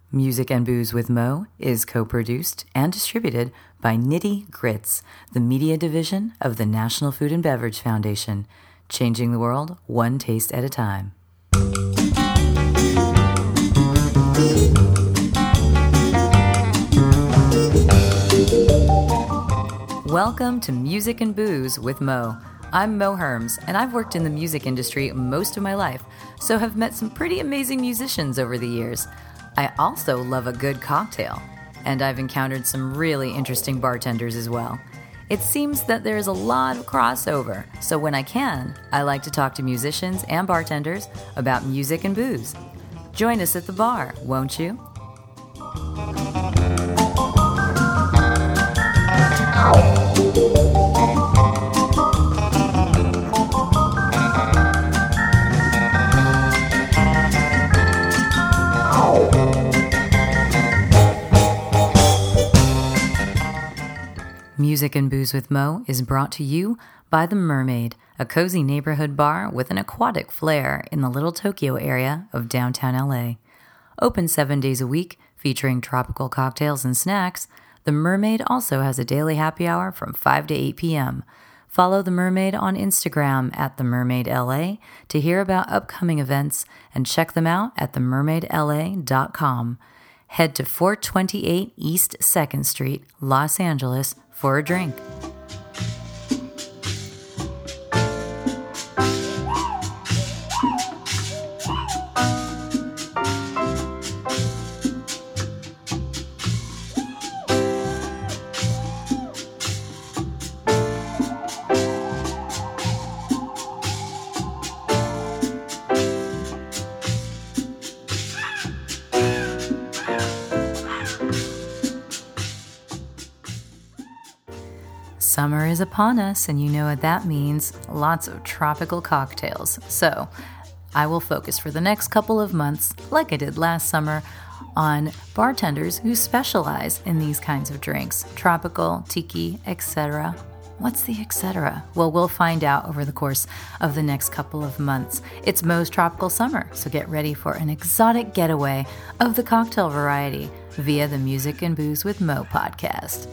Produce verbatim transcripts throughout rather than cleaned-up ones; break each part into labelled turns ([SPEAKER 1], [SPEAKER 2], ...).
[SPEAKER 1] Music and Booze with Mo is co-produced and distributed by Nitty Grits, the media division of the National Food and Beverage Foundation, changing the world one taste at a time. Welcome to Music and Booze with Mo. I'm Mo Herms, and I've worked in the music industry most of my life, so have met some pretty amazing musicians over the years. I also love a good cocktail, and I've encountered some really interesting bartenders as well. It seems that there's a lot of crossover, so when I can, I like to talk to musicians and bartenders about music and booze. Join us at the bar, won't you? Music and Booze with Mo is brought to you by The Mermaid, a cozy neighborhood bar with an aquatic flair in the Little Tokyo area of downtown L A. Open seven days a week, featuring tropical cocktails and snacks, The Mermaid also has a daily happy hour from five to eight p.m. Follow The Mermaid on Instagram at The Mermaid L A to hear about upcoming events and check them out at the mermaid l a dot com. Head to four twenty-eight East second Street, Los Angeles, for a drink. Summer is upon us, and you know what that means. Lots of tropical cocktails. So, I will focus for the next couple of months, like I did last summer, on bartenders who specialize in these kinds of drinks. Tropical, tiki, et cetera. What's the et cetera? Well, we'll find out over the course of the next couple of months. It's Mo's Tropical Summer, so get ready for an exotic getaway of the cocktail variety via the Music and Booze with Mo podcast.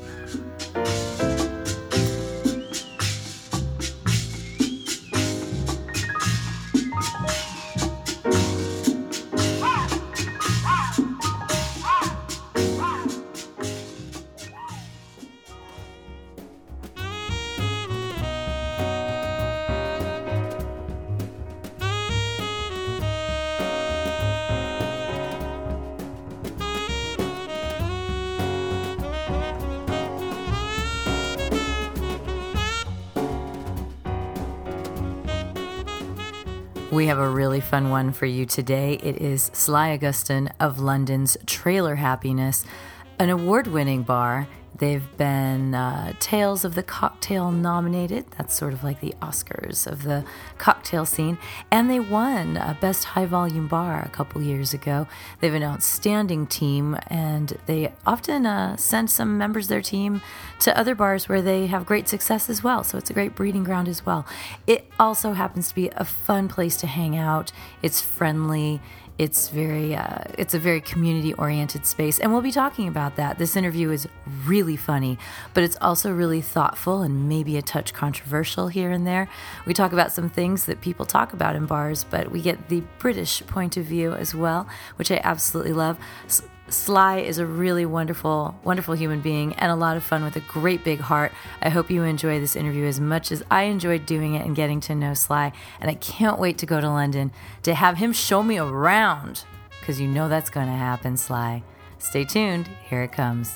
[SPEAKER 1] We have a really fun one for you today. It is Sly Augustin of London's Trailer Happiness, an award-winning bar. They've been uh, Tales of the Cocktail nominated. That's sort of like the Oscars of the cocktail scene. And they won a Best High Volume Bar a couple years ago. They have an outstanding team, and they often uh, send some members of their team to other bars where they have great success as well. So it's a great breeding ground as well. It also happens to be a fun place to hang out. It's friendly. It's very, uh, it's a very community-oriented space, and we'll be talking about that. This interview is really funny, but it's also really thoughtful and maybe a touch controversial here and there. We talk about some things that people talk about in bars, but we get the British point of view as well, which I absolutely love. Sly is a really wonderful, wonderful human being and a lot of fun with a great big heart. I hope you enjoy this interview as much as I enjoyed doing it and getting to know Sly. And I can't wait to go to London to have him show me around, because you know that's going to happen, Sly. Stay tuned. Here it comes.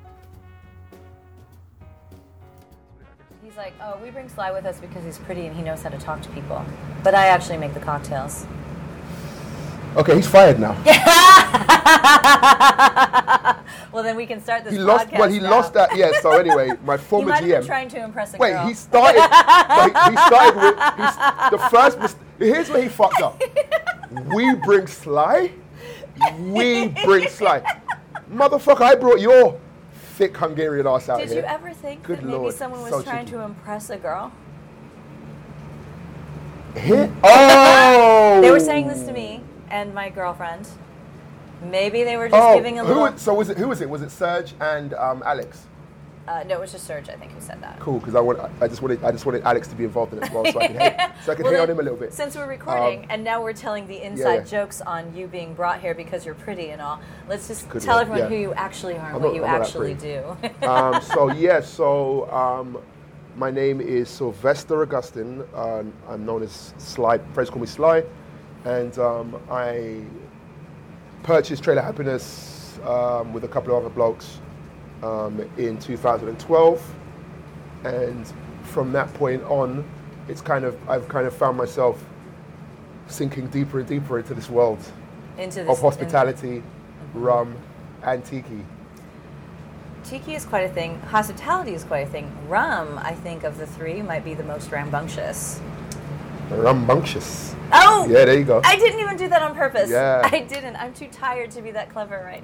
[SPEAKER 1] He's like, oh, we bring Sly with us because he's pretty and he knows how to talk to people. But I actually make the cocktails.
[SPEAKER 2] Okay, he's fired now.
[SPEAKER 1] Well, then we can start this
[SPEAKER 2] he lost,
[SPEAKER 1] podcast
[SPEAKER 2] Well, he
[SPEAKER 1] now.
[SPEAKER 2] lost that, yeah, so anyway, my former
[SPEAKER 1] G M. He might have
[SPEAKER 2] G M.
[SPEAKER 1] been trying to impress a
[SPEAKER 2] Wait,
[SPEAKER 1] girl.
[SPEAKER 2] he started, he, he started with, he's, the first, mis- here's where he fucked up. We bring Sly? We bring Sly. Motherfucker, I brought your thick Hungarian ass out
[SPEAKER 1] Did
[SPEAKER 2] here.
[SPEAKER 1] you ever think
[SPEAKER 2] Good
[SPEAKER 1] that maybe
[SPEAKER 2] Lord,
[SPEAKER 1] someone was
[SPEAKER 2] so
[SPEAKER 1] trying
[SPEAKER 2] cheeky.
[SPEAKER 1] to impress a girl?
[SPEAKER 2] Hit? Oh!
[SPEAKER 1] They were saying this to me and my girlfriend. Maybe they were just
[SPEAKER 2] oh,
[SPEAKER 1] giving a
[SPEAKER 2] who
[SPEAKER 1] little...
[SPEAKER 2] was, so was it, who was it? Was it Serge and um, Alex?
[SPEAKER 1] Uh, no, it was just Serge, I think, who said that.
[SPEAKER 2] Cool, because I want, I just wanted, I just wanted Alex to be involved in it as well, so I could hate, so I could
[SPEAKER 1] well,
[SPEAKER 2] hate
[SPEAKER 1] then,
[SPEAKER 2] on him a little bit.
[SPEAKER 1] Since we're recording, um, and now we're telling the inside
[SPEAKER 2] yeah, yeah.
[SPEAKER 1] jokes on you being brought here because you're pretty and all, let's just
[SPEAKER 2] Good
[SPEAKER 1] tell
[SPEAKER 2] one,
[SPEAKER 1] everyone
[SPEAKER 2] yeah.
[SPEAKER 1] who you actually are and
[SPEAKER 2] I'm
[SPEAKER 1] what
[SPEAKER 2] not-
[SPEAKER 1] you
[SPEAKER 2] I'm not that
[SPEAKER 1] actually
[SPEAKER 2] pretty.
[SPEAKER 1] do.
[SPEAKER 2] um, so yeah, so um, my name is Sylvester Augustine. Uh, I'm known as Sly. Friends call me Sly, and um, I purchased Trailer Happiness um, with a couple of other blokes um, in two thousand twelve, and from that point on, it's kind of I've kind of found myself sinking deeper and deeper into this world
[SPEAKER 1] Into this,
[SPEAKER 2] of hospitality,
[SPEAKER 1] in,
[SPEAKER 2] rum, and tiki.
[SPEAKER 1] Tiki is quite a thing. Hospitality is quite a thing. Rum, I think, of the three, might be the most rambunctious.
[SPEAKER 2] Rambunctious.
[SPEAKER 1] Oh!
[SPEAKER 2] Yeah, there you go.
[SPEAKER 1] I didn't even do that on purpose.
[SPEAKER 2] Yeah.
[SPEAKER 1] I didn't. I'm too tired to be that clever right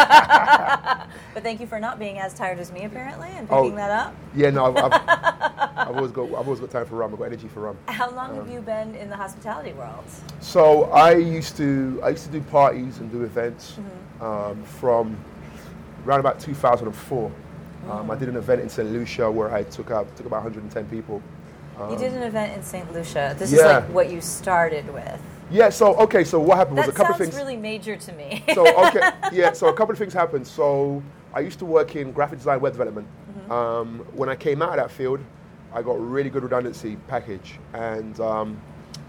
[SPEAKER 1] now. But thank you for not being as tired as me, apparently, and picking
[SPEAKER 2] Oh,
[SPEAKER 1] that up.
[SPEAKER 2] Yeah, no, I've, I've, I've always got I've always got time for rum. I've got energy for rum.
[SPEAKER 1] How long
[SPEAKER 2] Um,
[SPEAKER 1] have you been in the hospitality world?
[SPEAKER 2] So I used to I used to do parties and do events
[SPEAKER 1] Mm-hmm.
[SPEAKER 2] um, from around about two thousand four.
[SPEAKER 1] Mm-hmm.
[SPEAKER 2] Um, I did an event in Saint Lucia where I took out took about one hundred ten people. Um,
[SPEAKER 1] You did an event in Saint Lucia. This
[SPEAKER 2] yeah.
[SPEAKER 1] is like what you started with.
[SPEAKER 2] Yeah. So okay. So what happened was
[SPEAKER 1] That
[SPEAKER 2] a couple of
[SPEAKER 1] sounds
[SPEAKER 2] things.
[SPEAKER 1] really major to me.
[SPEAKER 2] So okay, yeah. So a couple of things happened. So I used to work in graphic design, web development.
[SPEAKER 1] Mm-hmm.
[SPEAKER 2] Um, when I came out of that field, I got a really good redundancy package, and um,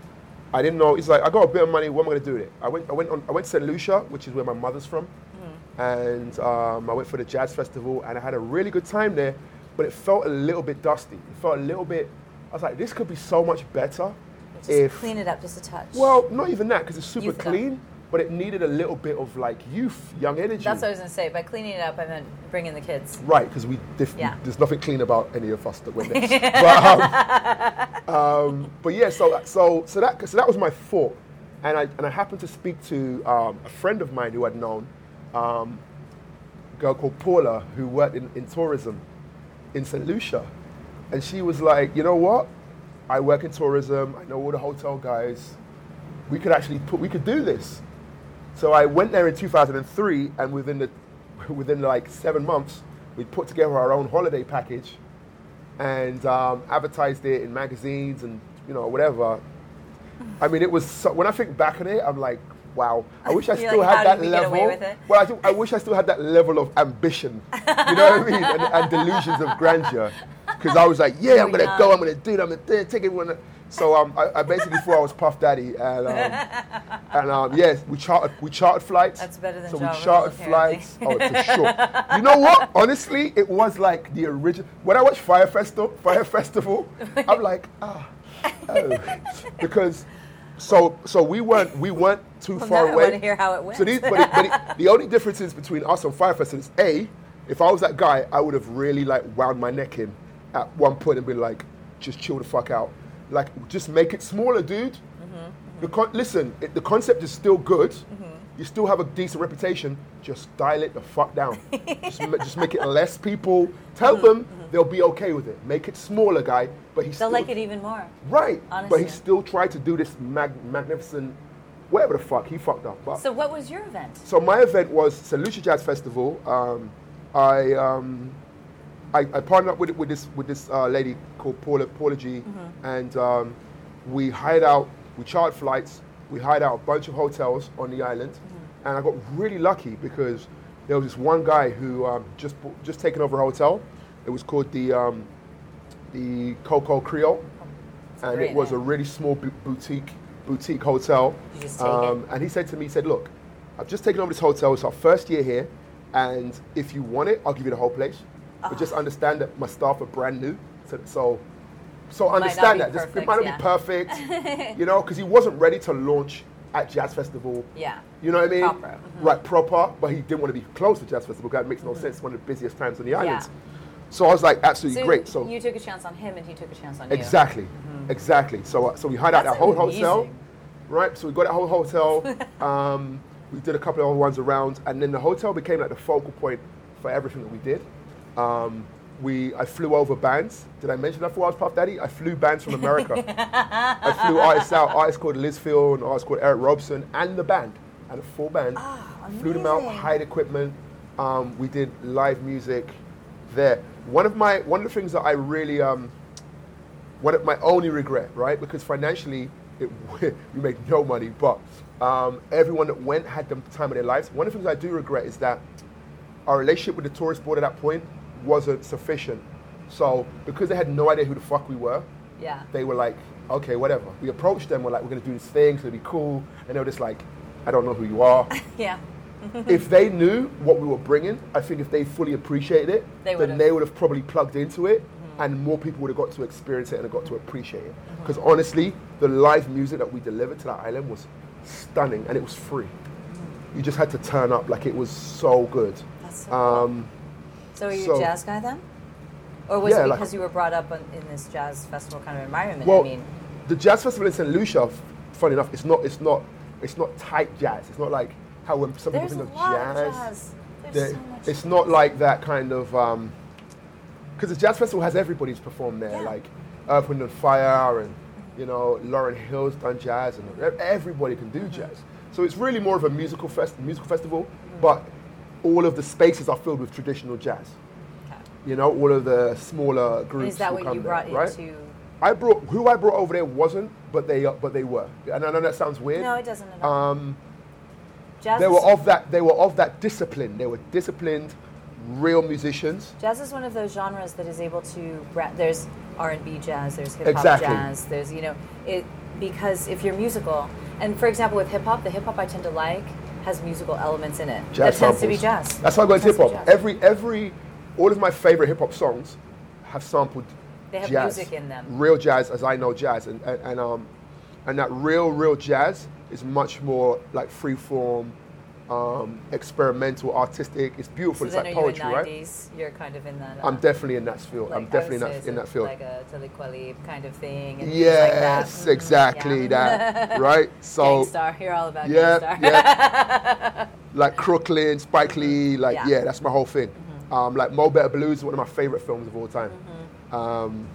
[SPEAKER 2] I didn't know. It's like I got a bit of money. What am I going to do with it? I went. I went on. I went to Saint Lucia, which is where my mother's from,
[SPEAKER 1] Mm-hmm.
[SPEAKER 2] and um, I went for the jazz festival, and I had a really good time there. But it felt a little bit dusty. It felt a little bit. I was like, this could be so much better
[SPEAKER 1] Just
[SPEAKER 2] if.
[SPEAKER 1] clean it up just a touch.
[SPEAKER 2] Well, not even that, because it's super
[SPEAKER 1] You've got-
[SPEAKER 2] clean, but it needed a little bit of like youth, young energy.
[SPEAKER 1] That's what I was going to say. By cleaning it up, I meant bringing the kids.
[SPEAKER 2] Right, because we, diff-
[SPEAKER 1] Yeah.
[SPEAKER 2] there's nothing clean about any of us that went there. but, um, um, but yeah, so so so that so that was my thought, and I and I happened to speak to um, a friend of mine who I'd known, um, a girl called Paula, who worked in, in tourism in Saint Lucia, and she was like, you know what, I work in tourism. I know all the hotel guys. We could actually put we could do this. So I went there in two thousand three, and within the within like seven months, we put together our own holiday package, and um, advertised it in magazines and you know whatever. I mean, it was so, when I think back on it, I'm like, wow. I wish I
[SPEAKER 1] You're
[SPEAKER 2] still
[SPEAKER 1] like,
[SPEAKER 2] had
[SPEAKER 1] how
[SPEAKER 2] that
[SPEAKER 1] did we get
[SPEAKER 2] level.
[SPEAKER 1] away with it?
[SPEAKER 2] Well, I, do, I wish I still had that level of ambition. You know what I mean? And, and delusions of grandeur, because I was like, yeah, I'm
[SPEAKER 1] You're
[SPEAKER 2] gonna go,
[SPEAKER 1] young.
[SPEAKER 2] I'm gonna do it, I'm gonna do it, take everyone. So um, I, I basically thought I was Puff Daddy, and um, and um, yes, we chartered we chartered flights.
[SPEAKER 1] That's better than
[SPEAKER 2] So
[SPEAKER 1] Ja
[SPEAKER 2] we
[SPEAKER 1] Rule,
[SPEAKER 2] chartered
[SPEAKER 1] apparently.
[SPEAKER 2] flights. Oh, for sure. You know what? Honestly, it was like the original. When I watched Fire Festival, Fire Festival, I'm like, ah, oh, because so so we weren't we weren't too
[SPEAKER 1] Well,
[SPEAKER 2] far
[SPEAKER 1] now I
[SPEAKER 2] away.
[SPEAKER 1] want to hear how it went.
[SPEAKER 2] So these, but, it, but it, the only difference is between us and Fire Festival is A, if I was that guy, I would have really like wound my neck in at one point and been like, just chill the fuck out. Like, just make it smaller, dude.
[SPEAKER 1] Mm-hmm, mm-hmm.
[SPEAKER 2] The con- listen, it, the concept is still good.
[SPEAKER 1] Mm-hmm.
[SPEAKER 2] You still have a decent reputation. Just dial it the fuck down. just, ma- just make it less people. Tell
[SPEAKER 1] Mm-hmm,
[SPEAKER 2] them they'll be okay with it. Make it smaller, guy. But he's
[SPEAKER 1] They'll
[SPEAKER 2] still
[SPEAKER 1] like it even more.
[SPEAKER 2] right.
[SPEAKER 1] honestly.
[SPEAKER 2] But he still tried to do this mag- magnificent, whatever the fuck he fucked up. But
[SPEAKER 1] So what was your event?
[SPEAKER 2] so my event was Saint Lucia Jazz Festival. Um, I, um, I I partnered up with with this with this uh, lady called Paula Paula G,
[SPEAKER 1] Mm-hmm.
[SPEAKER 2] and um, we hired out, we chartered flights, we hired out a bunch of hotels on the island,
[SPEAKER 1] Mm-hmm.
[SPEAKER 2] and I got really lucky because there was this one guy who um, just bu- just taken over a hotel. It was called the um, the Coco Creole,
[SPEAKER 1] a
[SPEAKER 2] and
[SPEAKER 1] great
[SPEAKER 2] it was
[SPEAKER 1] name.
[SPEAKER 2] a really small bu- boutique boutique hotel.
[SPEAKER 1] You just take it.
[SPEAKER 2] And he said to me, he said, look, I've just taken over this hotel. It's our first year here. And if you want it, I'll give you the whole place. But just understand that my staff are brand new. So, so, so
[SPEAKER 1] not
[SPEAKER 2] understand
[SPEAKER 1] be
[SPEAKER 2] that. Just, it
[SPEAKER 1] perfect,
[SPEAKER 2] might not
[SPEAKER 1] yeah.
[SPEAKER 2] be perfect, you know, because he wasn't ready to launch at Jazz Festival.
[SPEAKER 1] Yeah.
[SPEAKER 2] You know what I mean?
[SPEAKER 1] Proper, mhm.
[SPEAKER 2] Right, proper. But he didn't want to be close to Jazz Festival because it makes no sense. It's one of the busiest times on the island.
[SPEAKER 1] Yeah.
[SPEAKER 2] So I was like, absolutely
[SPEAKER 1] So
[SPEAKER 2] great. So
[SPEAKER 1] you took a chance on him, and he took a chance on you.
[SPEAKER 2] Exactly, exactly. So, uh, so we hired out
[SPEAKER 1] That's
[SPEAKER 2] that whole
[SPEAKER 1] amazing.
[SPEAKER 2] hotel, right? So we got that whole hotel. um, we did a couple of other ones around, and then the hotel became like the focal point for everything that we did. Um, we, I flew over bands. Did I mention that before I was Puff Daddy? I flew bands from America. I flew artists out, artists called Liz Field, and artists called Eric Robson, and the band. and a full band.
[SPEAKER 3] Oh,
[SPEAKER 2] Flew them out,
[SPEAKER 3] amazing.
[SPEAKER 2] hired equipment. Um, we did live music there. One of my one of the things that I really um, one of my only regret, right? Because financially, it, we made no money, but um, everyone that went had the time of their lives. One of the things I do regret is that our relationship with the tourist board at that point wasn't sufficient. So because they had no idea who the fuck we were,
[SPEAKER 3] Yeah.
[SPEAKER 2] they were like, okay, whatever. We approached them, we're like, we're gonna do this thing, it's gonna be cool. And they were just like, I don't know who you are.
[SPEAKER 3] Yeah.
[SPEAKER 2] If they knew what we were bringing, I think if they fully appreciated it,
[SPEAKER 3] They
[SPEAKER 2] then
[SPEAKER 3] would've.
[SPEAKER 2] they would have probably plugged into it,
[SPEAKER 3] Mm-hmm.
[SPEAKER 2] and more people would have got to experience it and got to appreciate it. Because honestly, the live music that we delivered to that island was stunning, and it was free. You just had to turn up, like it was so good.
[SPEAKER 3] That's so cool.
[SPEAKER 2] Um,
[SPEAKER 3] So are you
[SPEAKER 2] so-
[SPEAKER 3] a jazz guy then? Or was
[SPEAKER 2] Yeah,
[SPEAKER 3] it
[SPEAKER 2] like-
[SPEAKER 3] because you were brought up on, in this jazz festival kind of environment?
[SPEAKER 2] well,
[SPEAKER 3] I mean,
[SPEAKER 2] the jazz festival in Saint Lucia, f- funny enough, it's not, it's not, it's not tight jazz. It's not like how when some people
[SPEAKER 3] there's a
[SPEAKER 2] think of
[SPEAKER 3] lot
[SPEAKER 2] jazz.
[SPEAKER 3] of jazz. There's
[SPEAKER 2] There-
[SPEAKER 3] so much
[SPEAKER 2] it's
[SPEAKER 3] jazz.
[SPEAKER 2] not like that kind of because the jazz festival has everybody's performed there,
[SPEAKER 3] Yeah.
[SPEAKER 2] like Earth, Wind and Fire, and you know Lauren Hill's done jazz, and e- everybody can do jazz. So it's really more of a musical fest, musical festival, but all of the spaces are filled with traditional jazz.
[SPEAKER 3] Okay.
[SPEAKER 2] You know, all of the smaller
[SPEAKER 3] And
[SPEAKER 2] groups.
[SPEAKER 3] is that
[SPEAKER 2] who
[SPEAKER 3] what
[SPEAKER 2] come
[SPEAKER 3] you
[SPEAKER 2] there,
[SPEAKER 3] brought
[SPEAKER 2] right?
[SPEAKER 3] into?
[SPEAKER 2] I brought who I brought over there wasn't, but they but they were, and I know that sounds weird.
[SPEAKER 3] No, it doesn't at all.
[SPEAKER 2] Um,
[SPEAKER 3] jazz,
[SPEAKER 2] they
[SPEAKER 3] is,
[SPEAKER 2] were of that. They were of that discipline. They were disciplined, real musicians.
[SPEAKER 3] jazz is one of those genres that is able to. Bra- there's R and B jazz. There's hip hop
[SPEAKER 2] Exactly.
[SPEAKER 3] jazz. There's you know it because if you're musical, and for example with hip hop, the hip hop I tend to like has musical elements in it.
[SPEAKER 2] Jazz
[SPEAKER 3] that tends to be
[SPEAKER 2] samples.
[SPEAKER 3] jazz.
[SPEAKER 2] That's why I go into
[SPEAKER 3] Tends
[SPEAKER 2] hip
[SPEAKER 3] to be
[SPEAKER 2] hop.
[SPEAKER 3] jazz.
[SPEAKER 2] Every every all of my favorite hip hop songs have sampled
[SPEAKER 3] They have
[SPEAKER 2] jazz,
[SPEAKER 3] music in them.
[SPEAKER 2] real jazz, as I know jazz, and and, and um and that real real jazz is much more like free form, um, experimental, artistic. It's beautiful.
[SPEAKER 3] So
[SPEAKER 2] it's
[SPEAKER 3] then
[SPEAKER 2] like
[SPEAKER 3] are
[SPEAKER 2] poetry,
[SPEAKER 3] you in
[SPEAKER 2] right?
[SPEAKER 3] nineties? You're kind of in that. Uh,
[SPEAKER 2] I'm definitely in that field.
[SPEAKER 3] like
[SPEAKER 2] I'm definitely in
[SPEAKER 3] I would
[SPEAKER 2] that
[SPEAKER 3] say
[SPEAKER 2] in
[SPEAKER 3] it's
[SPEAKER 2] that field.
[SPEAKER 3] Like a Taliquali kind of thing. And things like that.
[SPEAKER 2] Yes,
[SPEAKER 3] Mhm,
[SPEAKER 2] exactly
[SPEAKER 3] yeah.
[SPEAKER 2] that. Right. So
[SPEAKER 3] Gangstar, you're all about
[SPEAKER 2] yeah,
[SPEAKER 3] Gangstar.
[SPEAKER 2] yeah. Like Crooklyn, Spike Lee, like
[SPEAKER 3] Yeah.
[SPEAKER 2] yeah, that's my whole thing. Um, like Mo Better Blues is one of my favorite films of all time. Um,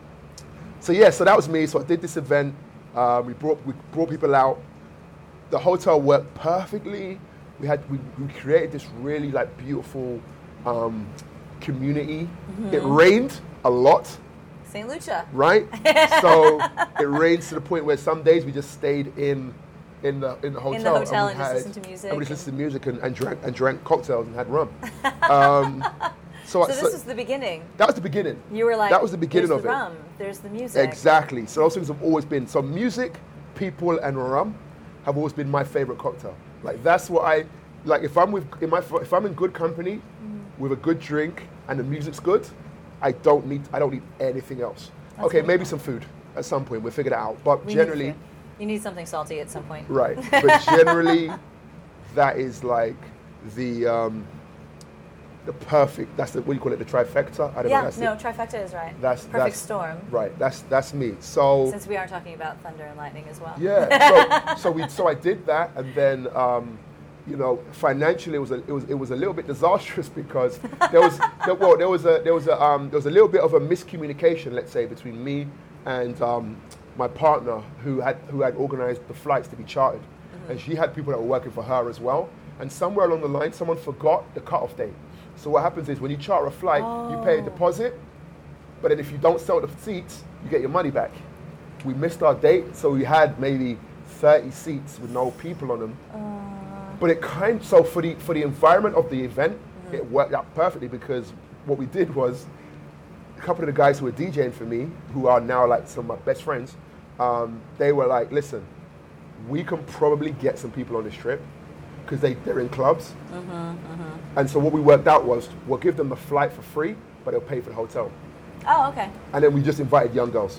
[SPEAKER 2] so yeah, so that was me. So I did this event. Um, we brought we brought people out. The hotel worked perfectly. We had we, we created this really like beautiful um, community. It rained a lot.
[SPEAKER 3] Saint Lucia.
[SPEAKER 2] Right? So it rains to the point where some days we just stayed in in the in the hotel,
[SPEAKER 3] hotel
[SPEAKER 2] we
[SPEAKER 3] and just
[SPEAKER 2] had-
[SPEAKER 3] listened to music
[SPEAKER 2] and we just
[SPEAKER 3] and-
[SPEAKER 2] listened to music and, and drank and drank cocktails and had rum. Um, so
[SPEAKER 3] So
[SPEAKER 2] so
[SPEAKER 3] this was the beginning.
[SPEAKER 2] that was the beginning.
[SPEAKER 3] You were like,
[SPEAKER 2] that was the beginning
[SPEAKER 3] there's
[SPEAKER 2] of
[SPEAKER 3] the
[SPEAKER 2] it.
[SPEAKER 3] rum, there's the music.
[SPEAKER 2] Exactly. So those things have always been. So music, people, and rum have always been my favorite cocktail. Like that's what I like. If I'm with in my if I'm in good company,
[SPEAKER 3] Mm-hmm.
[SPEAKER 2] with a good drink and the music's good, I don't need I don't need anything else.
[SPEAKER 3] That's
[SPEAKER 2] okay,
[SPEAKER 3] really
[SPEAKER 2] maybe
[SPEAKER 3] cool.
[SPEAKER 2] some food at some point. We'll figure that out. But
[SPEAKER 3] We need
[SPEAKER 2] generally,
[SPEAKER 3] food. You need something salty at some point.
[SPEAKER 2] right. But generally, that is like the um, the perfect. That's the what do you call it? The trifecta. I don't know.
[SPEAKER 3] Yeah,
[SPEAKER 2] That's
[SPEAKER 3] no,
[SPEAKER 2] it.
[SPEAKER 3] trifecta is right.
[SPEAKER 2] That's
[SPEAKER 3] Perfect
[SPEAKER 2] that's,
[SPEAKER 3] storm.
[SPEAKER 2] Right. That's that's me. So.
[SPEAKER 3] Since we are talking about thunder and lightning as well.
[SPEAKER 2] Yeah, so, so we so I did that, and then um, you know financially it was a, it was it was a little bit disastrous because there was there, well there was a there was a um, there was a little bit of a miscommunication, let's say, between me and um, my partner who had who had organized the flights to be chartered,
[SPEAKER 3] Mm-hmm.
[SPEAKER 2] and she had people that were working for her as well, and somewhere along the line someone forgot the cutoff date. So what happens is when you charter a flight, you pay a
[SPEAKER 3] Oh.
[SPEAKER 2] deposit, but then if you don't sell the seats, you get your money back. We missed our date, so we had maybe thirty seats with no people on them. But it kind so for the for the environment of the event, it worked out perfectly because what we did was a couple of the guys who were DJing for me, who are now like some of my best friends, um, they were like, listen, we can probably get some people on this trip because they, they're in clubs. And so what we worked out was we'll give them the flight for free, but they'll pay for the hotel.
[SPEAKER 3] Oh, okay.
[SPEAKER 2] And then we just invited young girls.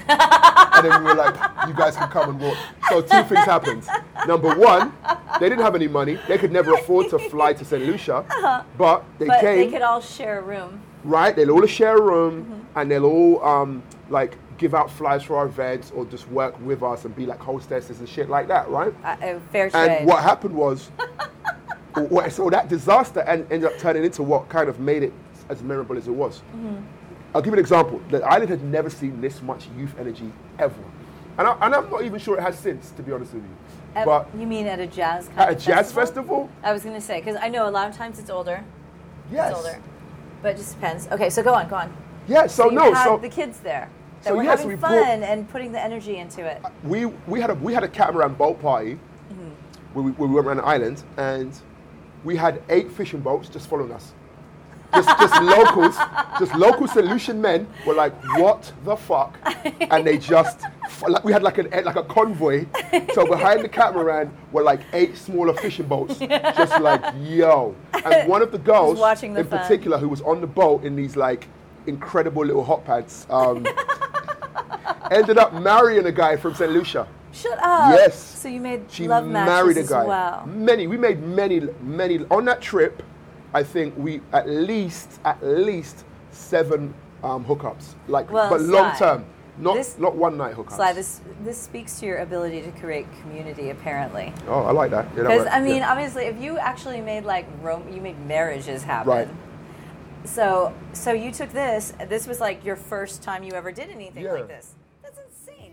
[SPEAKER 2] And then we were like, you guys can come and walk. So two things happened. Number one, they didn't have any money. They could never afford to fly to Saint Lucia. But they
[SPEAKER 3] But
[SPEAKER 2] came,
[SPEAKER 3] they could all share a room.
[SPEAKER 2] right? They'll all share a room and they'll all um, like give out flyers for our events or just work with us and be like hostesses and shit like that, right?
[SPEAKER 3] Uh, uh, fair trade.
[SPEAKER 2] And what happened was, what- so that disaster en- ended up turning into what kind of made it as memorable as it was. I'll give you an example. The island had never seen this much youth energy ever. And, I, and I'm not even sure it has since, to be honest with you.
[SPEAKER 3] At,
[SPEAKER 2] but
[SPEAKER 3] you mean at a jazz kind
[SPEAKER 2] at a
[SPEAKER 3] of
[SPEAKER 2] jazz
[SPEAKER 3] festival?
[SPEAKER 2] festival?
[SPEAKER 3] I was going to say, because I know a lot of times it's older.
[SPEAKER 2] Yes.
[SPEAKER 3] It's older. But it just depends. Okay, so go on, go on.
[SPEAKER 2] Yeah, so,
[SPEAKER 3] so you
[SPEAKER 2] no,
[SPEAKER 3] had
[SPEAKER 2] so
[SPEAKER 3] the kids there. That
[SPEAKER 2] so
[SPEAKER 3] were
[SPEAKER 2] yes,
[SPEAKER 3] having
[SPEAKER 2] we
[SPEAKER 3] fun
[SPEAKER 2] brought,
[SPEAKER 3] and putting the energy into it.
[SPEAKER 2] We we had a we had a catamaran boat party mm-hmm. where, we, where we went around the island, and we had eight fishing boats just following us. Just just locals, just local solution men were like, what the fuck? And they just like we had like an like a convoy. So behind the catamaran were like eight smaller fishing boats, just like yo. And one of the girls
[SPEAKER 3] watching the
[SPEAKER 2] in
[SPEAKER 3] fun.
[SPEAKER 2] particular, who was on the boat in these like incredible little hot pants, um, ended up marrying a guy from Saint Lucia.
[SPEAKER 3] Shut up.
[SPEAKER 2] Yes.
[SPEAKER 3] So you made
[SPEAKER 2] She
[SPEAKER 3] love matches
[SPEAKER 2] married a
[SPEAKER 3] as
[SPEAKER 2] guy.
[SPEAKER 3] well.
[SPEAKER 2] Many. We made many, many. On that trip, I think we at least, at least seven um, hookups. Like,
[SPEAKER 3] Well,
[SPEAKER 2] but long
[SPEAKER 3] Sly,
[SPEAKER 2] term. Not
[SPEAKER 3] this-
[SPEAKER 2] not one night hookups.
[SPEAKER 3] Sly, this this speaks to your ability to create community, apparently.
[SPEAKER 2] Oh, I like that. Yeah, that
[SPEAKER 3] Because
[SPEAKER 2] works.
[SPEAKER 3] I mean,
[SPEAKER 2] Yeah.
[SPEAKER 3] obviously, if you actually made like rom- you made marriages happen.
[SPEAKER 2] Right.
[SPEAKER 3] So so you took this. This was like your first time you ever did anything
[SPEAKER 2] Yeah.
[SPEAKER 3] like this. That's insane.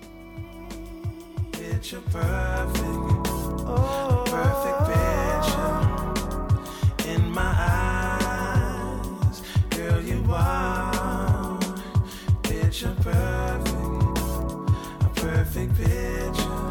[SPEAKER 4] Picture perfect, oh, perfect picture in my eyes, girl you are. Picture perfect, a perfect picture.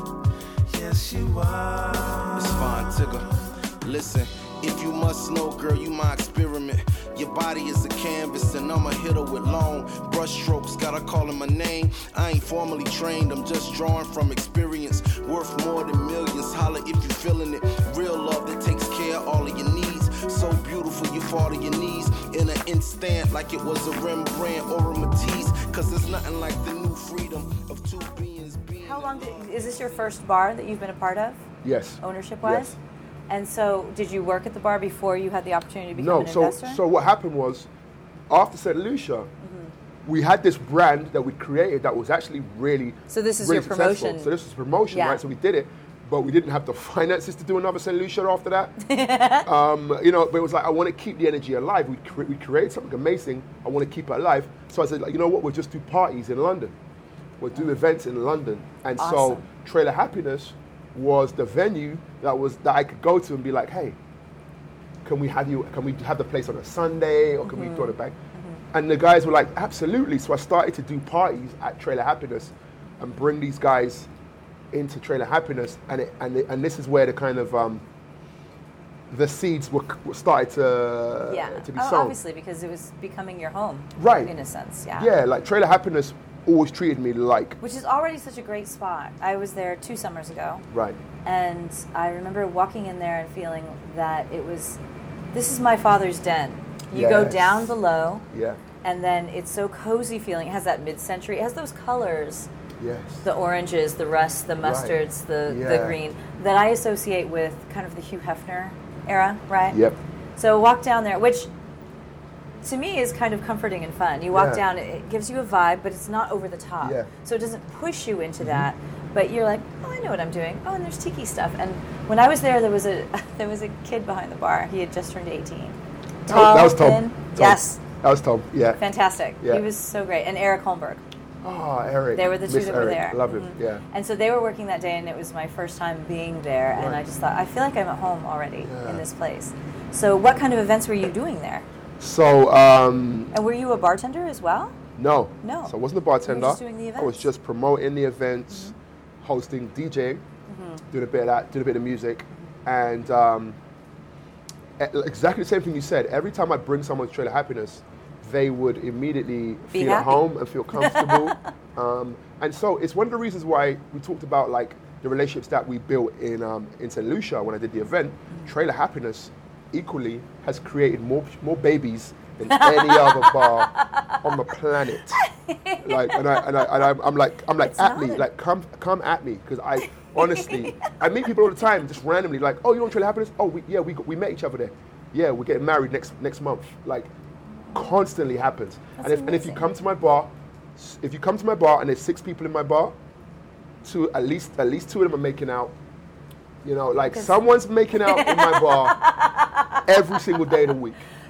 [SPEAKER 4] Yes you are.
[SPEAKER 5] It's fine, Tigger. Listen, if you must know, girl, you my experiment. Your body is a canvas and I'm a hitter with long brush strokes. Gotta call him my name. I ain't formally trained, I'm just drawing from experience. Worth more than millions, holla if you feeling it. Real love that takes care of all of your needs. So beautiful you fall to your knees in an instant like it was a Rembrandt or a Matisse. Cause there's nothing like the new freedom of two beings being.
[SPEAKER 3] How long did, is this your first bar that you've been a part of,
[SPEAKER 2] Yes.
[SPEAKER 3] ownership wise?
[SPEAKER 2] Yes.
[SPEAKER 3] And so, did you work at the bar before you had the opportunity to become
[SPEAKER 2] No,
[SPEAKER 3] an
[SPEAKER 2] so
[SPEAKER 3] investor?
[SPEAKER 2] so what happened was, after Saint Lucia, mm-hmm. we had this brand that we created that was actually really
[SPEAKER 3] So this is
[SPEAKER 2] really
[SPEAKER 3] your
[SPEAKER 2] successful.
[SPEAKER 3] promotion.
[SPEAKER 2] So this is promotion,
[SPEAKER 3] Yeah.
[SPEAKER 2] right? So we did it, but we didn't have the finances to do another Saint Lucia after that. um, you know, but it was like I want to keep the energy alive. We cre- we create something amazing. I want to keep it alive. So I said, like, you know what? We'll just do parties in London. We'll do events in London, and
[SPEAKER 3] Awesome.
[SPEAKER 2] so Trailer Happiness was the venue that was that I could go to and be like, hey, can we have you? Can we have the place on a Sunday, or can
[SPEAKER 3] Mm-hmm.
[SPEAKER 2] we do it back? Mm-hmm. And the guys were like, absolutely. So I started to do parties at Trailer Happiness, and bring these guys into Trailer Happiness, and it, and it, and this is where the kind of um, the seeds were, were started to
[SPEAKER 3] yeah,
[SPEAKER 2] to be
[SPEAKER 3] oh,
[SPEAKER 2] sown.
[SPEAKER 3] obviously, because it was becoming your home,
[SPEAKER 2] Right.
[SPEAKER 3] In a sense, yeah.
[SPEAKER 2] Yeah, like Trailer Happiness always treated me like
[SPEAKER 3] Which is already such a great spot. I was there two summers ago,
[SPEAKER 2] right.
[SPEAKER 3] and I remember walking in there and feeling that it was, this is my father's den. You go
[SPEAKER 2] Yes.
[SPEAKER 3] down below,
[SPEAKER 2] Yeah.
[SPEAKER 3] and then it's so cozy feeling. It has that mid-century. It has those colors,
[SPEAKER 2] Yes.
[SPEAKER 3] the oranges, the rust, the mustards, the, the
[SPEAKER 2] Yeah.
[SPEAKER 3] green, that I associate with kind of the Hugh Hefner era, right?
[SPEAKER 2] Yep.
[SPEAKER 3] So walk down there, which to me is kind of comforting and fun. You walk
[SPEAKER 2] Yeah.
[SPEAKER 3] down, it gives you a vibe, but it's not over the top.
[SPEAKER 2] Yeah.
[SPEAKER 3] So it doesn't push you into that, but you're like, oh, I know what I'm doing. Oh, and there's tiki stuff. And when I was there, there was a there was a kid behind the bar. He had just turned eighteen.
[SPEAKER 2] That was- that was Tom.
[SPEAKER 3] thin.
[SPEAKER 2] Tom.
[SPEAKER 3] Yes,
[SPEAKER 2] That was Tom. Yeah.
[SPEAKER 3] fantastic.
[SPEAKER 2] Yeah.
[SPEAKER 3] He was so great. And Eric Holmberg.
[SPEAKER 2] Oh, Eric.
[SPEAKER 3] They were the two
[SPEAKER 2] Miss
[SPEAKER 3] that were
[SPEAKER 2] Eric.
[SPEAKER 3] there.
[SPEAKER 2] Love him.
[SPEAKER 3] Mhm.
[SPEAKER 2] Yeah.
[SPEAKER 3] And so they were working that day, and it was my first time being there. And
[SPEAKER 2] Right.
[SPEAKER 3] I just thought, I feel like I'm at home already
[SPEAKER 2] Yeah.
[SPEAKER 3] in this place. So, what kind of events were you doing there?
[SPEAKER 2] So, um,
[SPEAKER 3] And were you a bartender as well?
[SPEAKER 2] no.
[SPEAKER 3] No.
[SPEAKER 2] So I wasn't a bartender.
[SPEAKER 3] just doing the
[SPEAKER 2] I was
[SPEAKER 3] events.
[SPEAKER 2] just promoting the events, hosting, DJing,
[SPEAKER 3] Mm-hmm.
[SPEAKER 2] doing a bit of that, doing a bit of music, and um, e- exactly the same thing you said. Every time I bring someone to Trailer Happiness, they would immediately
[SPEAKER 3] Be
[SPEAKER 2] feel at
[SPEAKER 3] happy.
[SPEAKER 2] home and feel comfortable. um, and so it's one of the reasons why we talked about like the relationships that we built in um, in Saint Lucia when I did the event. Trailer Happiness equally has created more more babies than any other bar on the planet. Like, and I and I and I'm, I'm like I'm like
[SPEAKER 3] It's
[SPEAKER 2] at
[SPEAKER 3] not
[SPEAKER 2] me,
[SPEAKER 3] a-
[SPEAKER 2] like come come at me, because I honestly I meet people all the time just randomly like, oh, you want Trailer Happiness? Oh, we, yeah, we got, we met each other there. Yeah, we're getting married next next month. Like, constantly happens.
[SPEAKER 3] That's
[SPEAKER 2] and if and if you
[SPEAKER 3] amazing.
[SPEAKER 2] come to my bar, s- if you come to my bar and there's six people in my bar, two at least at least two of them are making out. You know, like
[SPEAKER 3] Because-
[SPEAKER 2] someone's making out in my bar every single day of the week.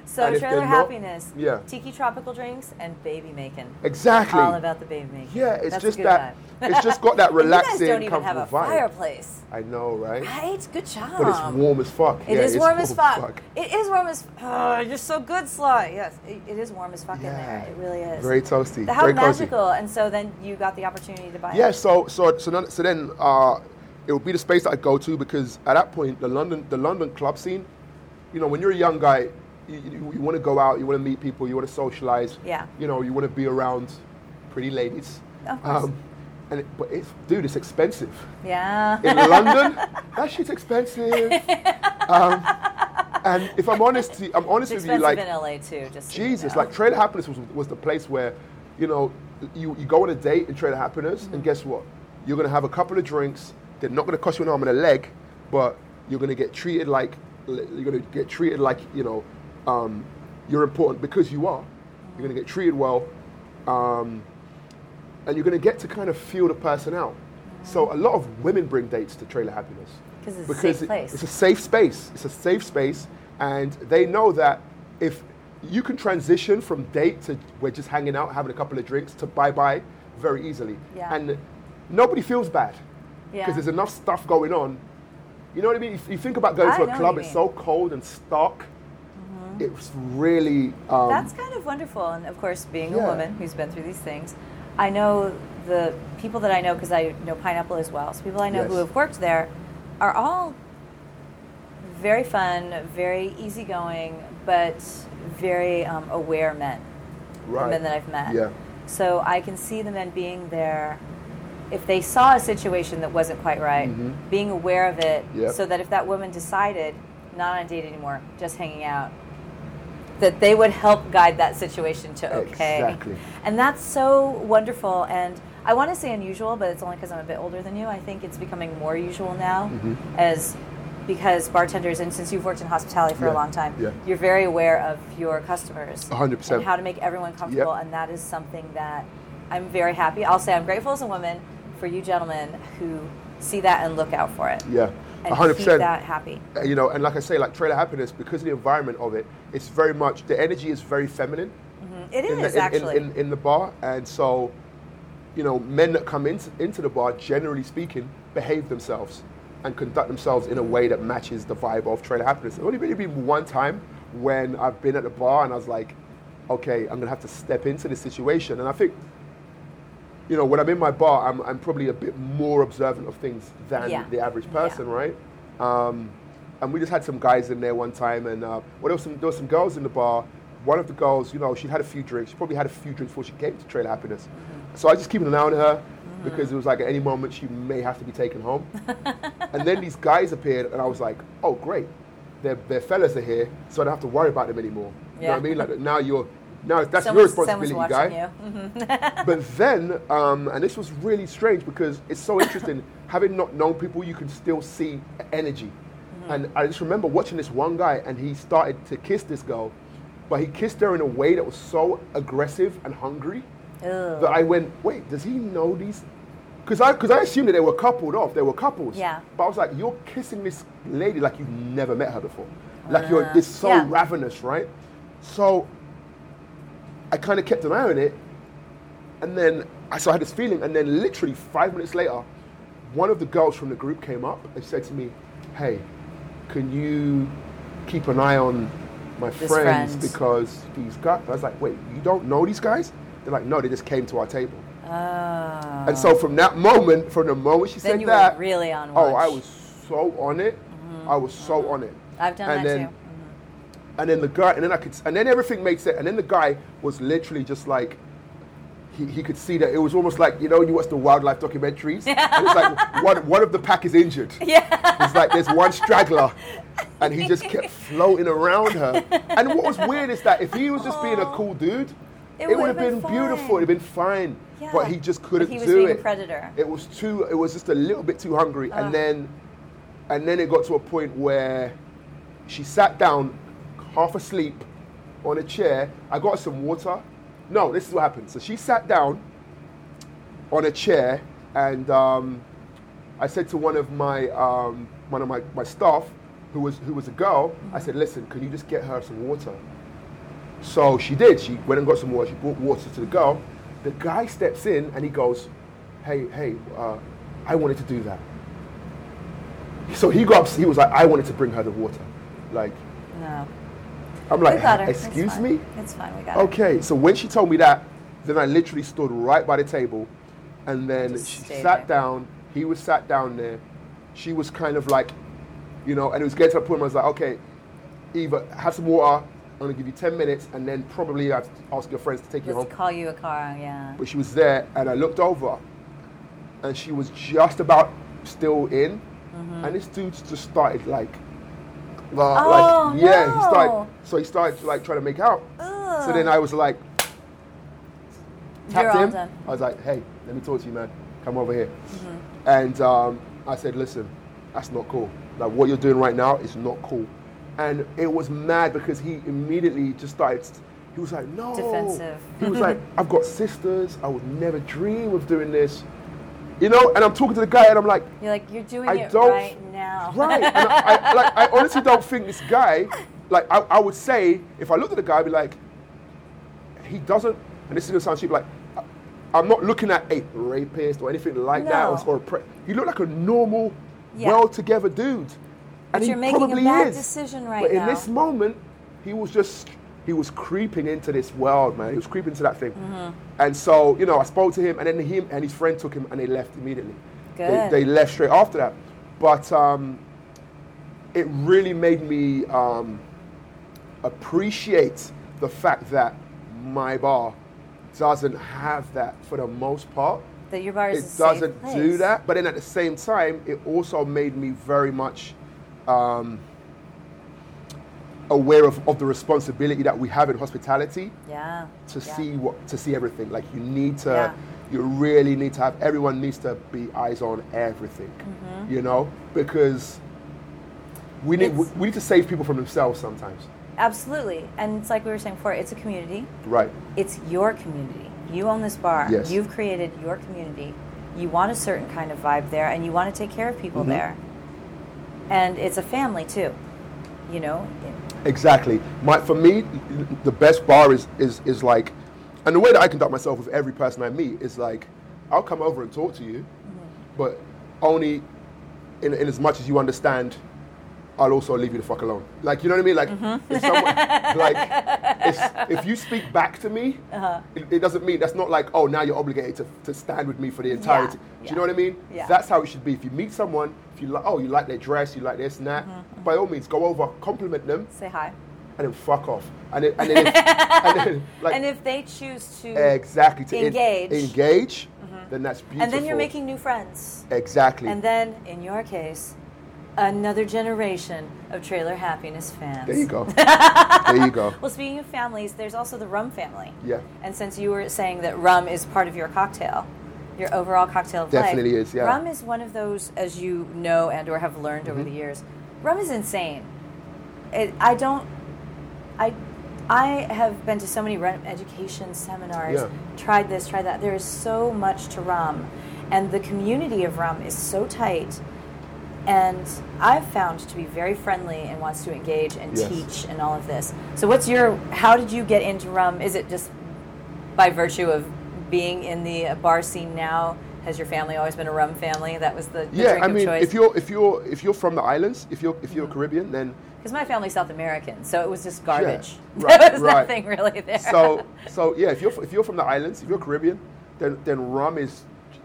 [SPEAKER 3] So
[SPEAKER 2] And if
[SPEAKER 3] trailer
[SPEAKER 2] they're not-
[SPEAKER 3] happiness,
[SPEAKER 2] yeah.
[SPEAKER 3] tiki tropical drinks, and baby making.
[SPEAKER 2] Exactly.
[SPEAKER 3] All about the baby making.
[SPEAKER 2] Yeah, it's
[SPEAKER 3] That's
[SPEAKER 2] just
[SPEAKER 3] a good
[SPEAKER 2] that.
[SPEAKER 3] vibe.
[SPEAKER 2] It's just got that
[SPEAKER 3] And you
[SPEAKER 2] relaxing,
[SPEAKER 3] guys don't even have a
[SPEAKER 2] comfortable vibe.
[SPEAKER 3] fireplace.
[SPEAKER 2] I know, right?
[SPEAKER 3] Right? Good job.
[SPEAKER 2] But it's warm as fuck.
[SPEAKER 3] It
[SPEAKER 2] yeah,
[SPEAKER 3] is
[SPEAKER 2] it's
[SPEAKER 3] warm as fuck. It is warm as. Oh, you're so good, Sly. Yes, it, it is warm as fuck in there. It really is.
[SPEAKER 2] Very toasty.
[SPEAKER 3] How
[SPEAKER 2] very cozy.
[SPEAKER 3] magical! And so then you got the opportunity to buy
[SPEAKER 2] Yeah,
[SPEAKER 3] it.
[SPEAKER 2] so so so, none, so then uh, it would be the space that I go to because at that point the London the London club scene, you know, when you're a young guy, you, you, you want to go out, you want to meet people, you want to socialize.
[SPEAKER 3] Yeah.
[SPEAKER 2] You know, you want to be around pretty ladies.
[SPEAKER 3] Of course.
[SPEAKER 2] and it, but it's dude, it's expensive.
[SPEAKER 3] Yeah.
[SPEAKER 2] In London, that shit's expensive. um, and if I'm honest, to, I'm honest
[SPEAKER 3] It's
[SPEAKER 2] with you,
[SPEAKER 3] expensive
[SPEAKER 2] like
[SPEAKER 3] in L A too. Just so you
[SPEAKER 2] Jesus,
[SPEAKER 3] know.
[SPEAKER 2] like Trailer Happiness was, was the place where, you know, you, you go on a date in Trailer Happiness,
[SPEAKER 3] Mm-hmm.
[SPEAKER 2] and guess what? You're gonna have a couple of drinks. They're not gonna cost you an arm and a leg, but you're gonna get treated like you're gonna get treated like you know um, you're important because you are. You're gonna get treated well, um, and you're gonna get to kind of feel the person out. So a lot of women bring dates to Trailer Happiness
[SPEAKER 3] 'Cause it's a
[SPEAKER 2] because
[SPEAKER 3] safe
[SPEAKER 2] it-
[SPEAKER 3] place.
[SPEAKER 2] it's a safe space. It's a safe space, and they know that if you can transition from date to we're just hanging out, having a couple of drinks to bye bye very easily,
[SPEAKER 3] Yeah.
[SPEAKER 2] and nobody feels bad
[SPEAKER 3] Yeah.
[SPEAKER 2] because there's enough stuff going on. You know what I mean? If you think about going
[SPEAKER 3] I
[SPEAKER 2] to
[SPEAKER 3] know
[SPEAKER 2] a
[SPEAKER 3] what
[SPEAKER 2] club,
[SPEAKER 3] you
[SPEAKER 2] it's
[SPEAKER 3] mean.
[SPEAKER 2] so cold and stark. It's really um,
[SPEAKER 3] That's kind of wonderful. And of course, being
[SPEAKER 2] Yeah.
[SPEAKER 3] a woman who's been through these things, I know the people that I know, because I know Pineapple as well. So people I know who
[SPEAKER 2] Yes.
[SPEAKER 3] have worked there are all very fun, very easygoing, but very um, aware men.
[SPEAKER 2] right.
[SPEAKER 3] The men that I've met.
[SPEAKER 2] Yeah.
[SPEAKER 3] So I can see the men being there. If they saw a situation that wasn't quite right,
[SPEAKER 2] Mhm.
[SPEAKER 3] being aware of it,
[SPEAKER 2] Yep.
[SPEAKER 3] so that if that woman decided not on a date anymore, just hanging out, that they would help guide that situation to okay.
[SPEAKER 2] Exactly.
[SPEAKER 3] And that's so wonderful. And I want to say unusual, but it's only because I'm a bit older than you. I think it's becoming more usual now,
[SPEAKER 2] Mhm.
[SPEAKER 3] as because bartenders, and since you've worked in hospitality for
[SPEAKER 2] Yeah,
[SPEAKER 3] a long time,
[SPEAKER 2] yeah.
[SPEAKER 3] you're very aware of your customers
[SPEAKER 2] one hundred percent.
[SPEAKER 3] and how to make everyone comfortable.
[SPEAKER 2] Yep.
[SPEAKER 3] And that is something that I'm very happy. I'll say I'm grateful as a woman for you gentlemen who see that and look out for it.
[SPEAKER 2] Yeah.
[SPEAKER 3] And
[SPEAKER 2] one hundred
[SPEAKER 3] keep
[SPEAKER 2] percent.
[SPEAKER 3] that happy.
[SPEAKER 2] Uh, You know, and like I say, like Trailer Happiness, because of the environment of it, it's very much, the energy is very feminine.
[SPEAKER 3] It
[SPEAKER 2] in
[SPEAKER 3] is
[SPEAKER 2] the, in,
[SPEAKER 3] actually.
[SPEAKER 2] in, in, in the bar, and so, you know, men that come into, into the bar, generally speaking, behave themselves and conduct themselves in a way that matches the vibe of Trailer Happiness. It's only really been one time when I've been at the bar and I was like, okay, I'm gonna have to step into this situation. And I think, you know, when I'm in my bar, I'm, I'm probably a bit more observant of things than
[SPEAKER 3] Yeah.
[SPEAKER 2] the average person,
[SPEAKER 3] Yeah.
[SPEAKER 2] right? Um, and we just had some guys in there one time, and uh, well, there, was some, there was some girls in the bar. One of the girls, you know, she'd had a few drinks. She probably had a few drinks before she came to Trailer Happiness.
[SPEAKER 3] Mm-hmm.
[SPEAKER 2] So I was just keeping an eye on her because it was like at any moment she may have to be taken home. And then these guys appeared, and I was like, oh, great. Their, their fellas are here, so I don't have to worry about them anymore. You know
[SPEAKER 3] Yeah.
[SPEAKER 2] what I mean? Like now you're, now that's your
[SPEAKER 3] Someone's,
[SPEAKER 2] responsibility,
[SPEAKER 3] someone's
[SPEAKER 2] guy.
[SPEAKER 3] watching you.
[SPEAKER 2] But then, um, and this was really strange because it's so interesting, having not known people, you can still see energy. And I just remember watching this one guy, and he started to kiss this girl, but he kissed her in a way that was so aggressive and hungry
[SPEAKER 3] Ugh.
[SPEAKER 2] that I went, wait, does he know these? Because I, cause I assumed that they were coupled off, they were couples.
[SPEAKER 3] Yeah.
[SPEAKER 2] But I was like, you're kissing this lady like you've never met her before. Like you're,
[SPEAKER 3] Uh,
[SPEAKER 2] it's so
[SPEAKER 3] yeah.
[SPEAKER 2] ravenous, right? So I kind of kept an eye on it, and then I, so I had this feeling, and then literally five minutes later, one of the girls from the group came up and said to me, hey, can you keep an eye on my
[SPEAKER 3] His
[SPEAKER 2] friends,
[SPEAKER 3] friends.
[SPEAKER 2] because these guys, I was like, wait, you don't know these guys? They're like, no, they just came to our table.
[SPEAKER 3] Oh.
[SPEAKER 2] And so from that moment, from the moment she
[SPEAKER 3] Then
[SPEAKER 2] said
[SPEAKER 3] you
[SPEAKER 2] that,
[SPEAKER 3] were really on watch.
[SPEAKER 2] oh, I was so on it. I was so on it.
[SPEAKER 3] I've done
[SPEAKER 2] and
[SPEAKER 3] that
[SPEAKER 2] then,
[SPEAKER 3] too.
[SPEAKER 2] And then the guy, and then I could, and then everything made sense. And then the guy was literally just like, he, he could see that it was almost like, you know, you watch the wildlife documentaries, and it's like one, one of the pack is injured.
[SPEAKER 3] Yeah.
[SPEAKER 2] It's like there's one straggler, and he just kept floating around her. And what was weird is that if he was just being a cool dude,
[SPEAKER 3] It
[SPEAKER 2] it, would
[SPEAKER 3] would've
[SPEAKER 2] have been,
[SPEAKER 3] been
[SPEAKER 2] beautiful.
[SPEAKER 3] fine.
[SPEAKER 2] It'd been fine.
[SPEAKER 3] Yeah.
[SPEAKER 2] But he just couldn't
[SPEAKER 3] He was
[SPEAKER 2] do
[SPEAKER 3] being
[SPEAKER 2] it.
[SPEAKER 3] a predator.
[SPEAKER 2] It was too. It was just a little bit too hungry,
[SPEAKER 3] Ugh.
[SPEAKER 2] and then, and then it got to a point where she sat down, half asleep, on a chair. I got her some water. No, this is what happened. So she sat down on a chair, and um, I said to one of my um, one of my, my staff, who was who was a girl, I said, listen, can you just get her some water? So she did. She went and got some water. She brought water to the girl. The guy steps in and he goes, hey, hey, uh, I wanted to do that. So he got, he was like, I wanted to bring her the water. Like,
[SPEAKER 3] No.
[SPEAKER 2] I'm like,
[SPEAKER 3] We got her.
[SPEAKER 2] excuse
[SPEAKER 3] It's fine.
[SPEAKER 2] me?
[SPEAKER 3] It's fine. We got her.
[SPEAKER 2] Okay, so when she told me that, then I literally stood right by the table, and then
[SPEAKER 3] Just
[SPEAKER 2] she
[SPEAKER 3] stayed
[SPEAKER 2] sat
[SPEAKER 3] there.
[SPEAKER 2] down. He was sat down there. She was kind of like, you know, and it was getting to a point where I was like, okay, Eva, have some water. I'm gonna give you ten minutes, and then probably I have to ask your friends to take you
[SPEAKER 3] Let's
[SPEAKER 2] home.
[SPEAKER 3] call you a car. Yeah.
[SPEAKER 2] But she was there, and I looked over, and she was just about still in,
[SPEAKER 3] Mm-hmm.
[SPEAKER 2] and this dude just started like, uh,
[SPEAKER 3] Oh,
[SPEAKER 2] like yeah, he
[SPEAKER 3] no.
[SPEAKER 2] started. So he started like trying to make out.
[SPEAKER 3] Ugh.
[SPEAKER 2] So then I was like, tapped
[SPEAKER 3] You're all
[SPEAKER 2] him.
[SPEAKER 3] done.
[SPEAKER 2] I was like, hey, let me talk to you, man. Come over here.
[SPEAKER 3] Mm-hmm.
[SPEAKER 2] And um, I said, listen, that's not cool. Like what you're doing right now is not cool. And it was mad because he immediately just started. He was like, no.
[SPEAKER 3] Defensive.
[SPEAKER 2] He was like, I've got sisters. I would never dream of doing this. You know, and I'm talking to the guy, and I'm like,
[SPEAKER 3] You're like, you're doing
[SPEAKER 2] I
[SPEAKER 3] it
[SPEAKER 2] don't-
[SPEAKER 3] right now.
[SPEAKER 2] right. And I, I, like, I honestly don't think this guy, like, I, I would say, if I looked at the guy, I'd be like, he doesn't, and this is going to sound cheap, like, I, I'm not looking at a rapist or anything like that,
[SPEAKER 3] No.
[SPEAKER 2] or, or a pre- he looked like a normal,
[SPEAKER 3] Yeah.
[SPEAKER 2] well-together dude.
[SPEAKER 3] But
[SPEAKER 2] and
[SPEAKER 3] you're
[SPEAKER 2] he
[SPEAKER 3] making a
[SPEAKER 2] probably
[SPEAKER 3] bad
[SPEAKER 2] is.
[SPEAKER 3] decision right
[SPEAKER 2] But in
[SPEAKER 3] now.
[SPEAKER 2] this moment, he was just, he was creeping into this world, man. He was creeping into that thing.
[SPEAKER 3] Mm-hmm.
[SPEAKER 2] And so, you know, I spoke to him, and then him and his friend took him, and they left immediately. They,
[SPEAKER 3] Good.
[SPEAKER 2] they left straight after that. But um, it really made me um, appreciate the fact that my bar doesn't have that for the most part.
[SPEAKER 3] That your bar is
[SPEAKER 2] It
[SPEAKER 3] a safe
[SPEAKER 2] doesn't
[SPEAKER 3] place.
[SPEAKER 2] do that. But then at the same time, it also made me very much um, aware of, of the responsibility that we have in hospitality
[SPEAKER 3] Yeah.
[SPEAKER 2] to
[SPEAKER 3] yeah.
[SPEAKER 2] see what to see everything. Like you need to,
[SPEAKER 3] Yeah.
[SPEAKER 2] you really need to have. Everyone needs to be eyes on everything.
[SPEAKER 3] Mm-hmm.
[SPEAKER 2] You know, because we need we,
[SPEAKER 3] It's-
[SPEAKER 2] we need to save people from themselves sometimes.
[SPEAKER 3] Absolutely. And it's like we were saying before, it's a community.
[SPEAKER 2] Right.
[SPEAKER 3] It's your community. You own this bar.
[SPEAKER 2] Yes.
[SPEAKER 3] You've created your community. You want a certain kind of vibe there, and you want to take care of people
[SPEAKER 2] Mm-hmm.
[SPEAKER 3] there. And it's a family too. You know.
[SPEAKER 2] Exactly. My for me, the best bar is is is like, and the way that I conduct myself with every person I meet is like, I'll come over and talk to you, but only in in as much as you understand. I'll also leave you the fuck alone. Like, you know what I mean? Like, if someone, like, if, if you speak back to me,
[SPEAKER 3] Uh-huh.
[SPEAKER 2] it, it doesn't mean, that's not like, oh, now you're obligated to, to stand with me for the entirety. Do
[SPEAKER 3] yeah.
[SPEAKER 2] you know what I mean?
[SPEAKER 3] Yeah.
[SPEAKER 2] That's how it should be. If you meet someone, if you like, oh, you like their dress, you like this and that,
[SPEAKER 3] Mm-hmm,
[SPEAKER 2] by all means, go over, compliment them,
[SPEAKER 3] Say hi.
[SPEAKER 2] and then fuck off. And then, and then, if, and then like,
[SPEAKER 3] And if they choose to
[SPEAKER 2] exactly, to en-
[SPEAKER 3] engage.
[SPEAKER 2] engage, then that's beautiful.
[SPEAKER 3] And then you're making new friends.
[SPEAKER 2] Exactly.
[SPEAKER 3] And then, in your case, another generation of Trailer Happiness fans.
[SPEAKER 2] There you go. There you go.
[SPEAKER 3] Well, speaking of families, there's also the rum family.
[SPEAKER 2] Yeah.
[SPEAKER 3] And since you were saying that rum is part of your cocktail, your overall cocktail of life.
[SPEAKER 2] Definitely is, yeah.
[SPEAKER 3] Rum is one of those, as you know and or have learned over
[SPEAKER 2] Mm-hmm.
[SPEAKER 3] the years, rum is insane. It, I don't, I, I have been to so many rum education seminars,
[SPEAKER 2] Yeah.
[SPEAKER 3] tried this, tried that. There is so much to rum. And the community of rum is so tight. And I've found to be very friendly and wants to engage and
[SPEAKER 2] Yes.
[SPEAKER 3] teach and all of this. So what's your, how did you get into rum? Is it just by virtue of being in the bar scene now? Has your family always been a rum family? That was the, the
[SPEAKER 2] Yeah,
[SPEAKER 3] drink
[SPEAKER 2] I
[SPEAKER 3] of
[SPEAKER 2] mean,
[SPEAKER 3] choice?
[SPEAKER 2] if you're if you're if you're from the islands, if you're if you're Caribbean, then
[SPEAKER 3] Because my family's South American, so it was just garbage.
[SPEAKER 2] Right,
[SPEAKER 3] there was
[SPEAKER 2] right.
[SPEAKER 3] nothing really there.
[SPEAKER 2] so so yeah, if you're if you're from the islands, if you're Caribbean, then then rum is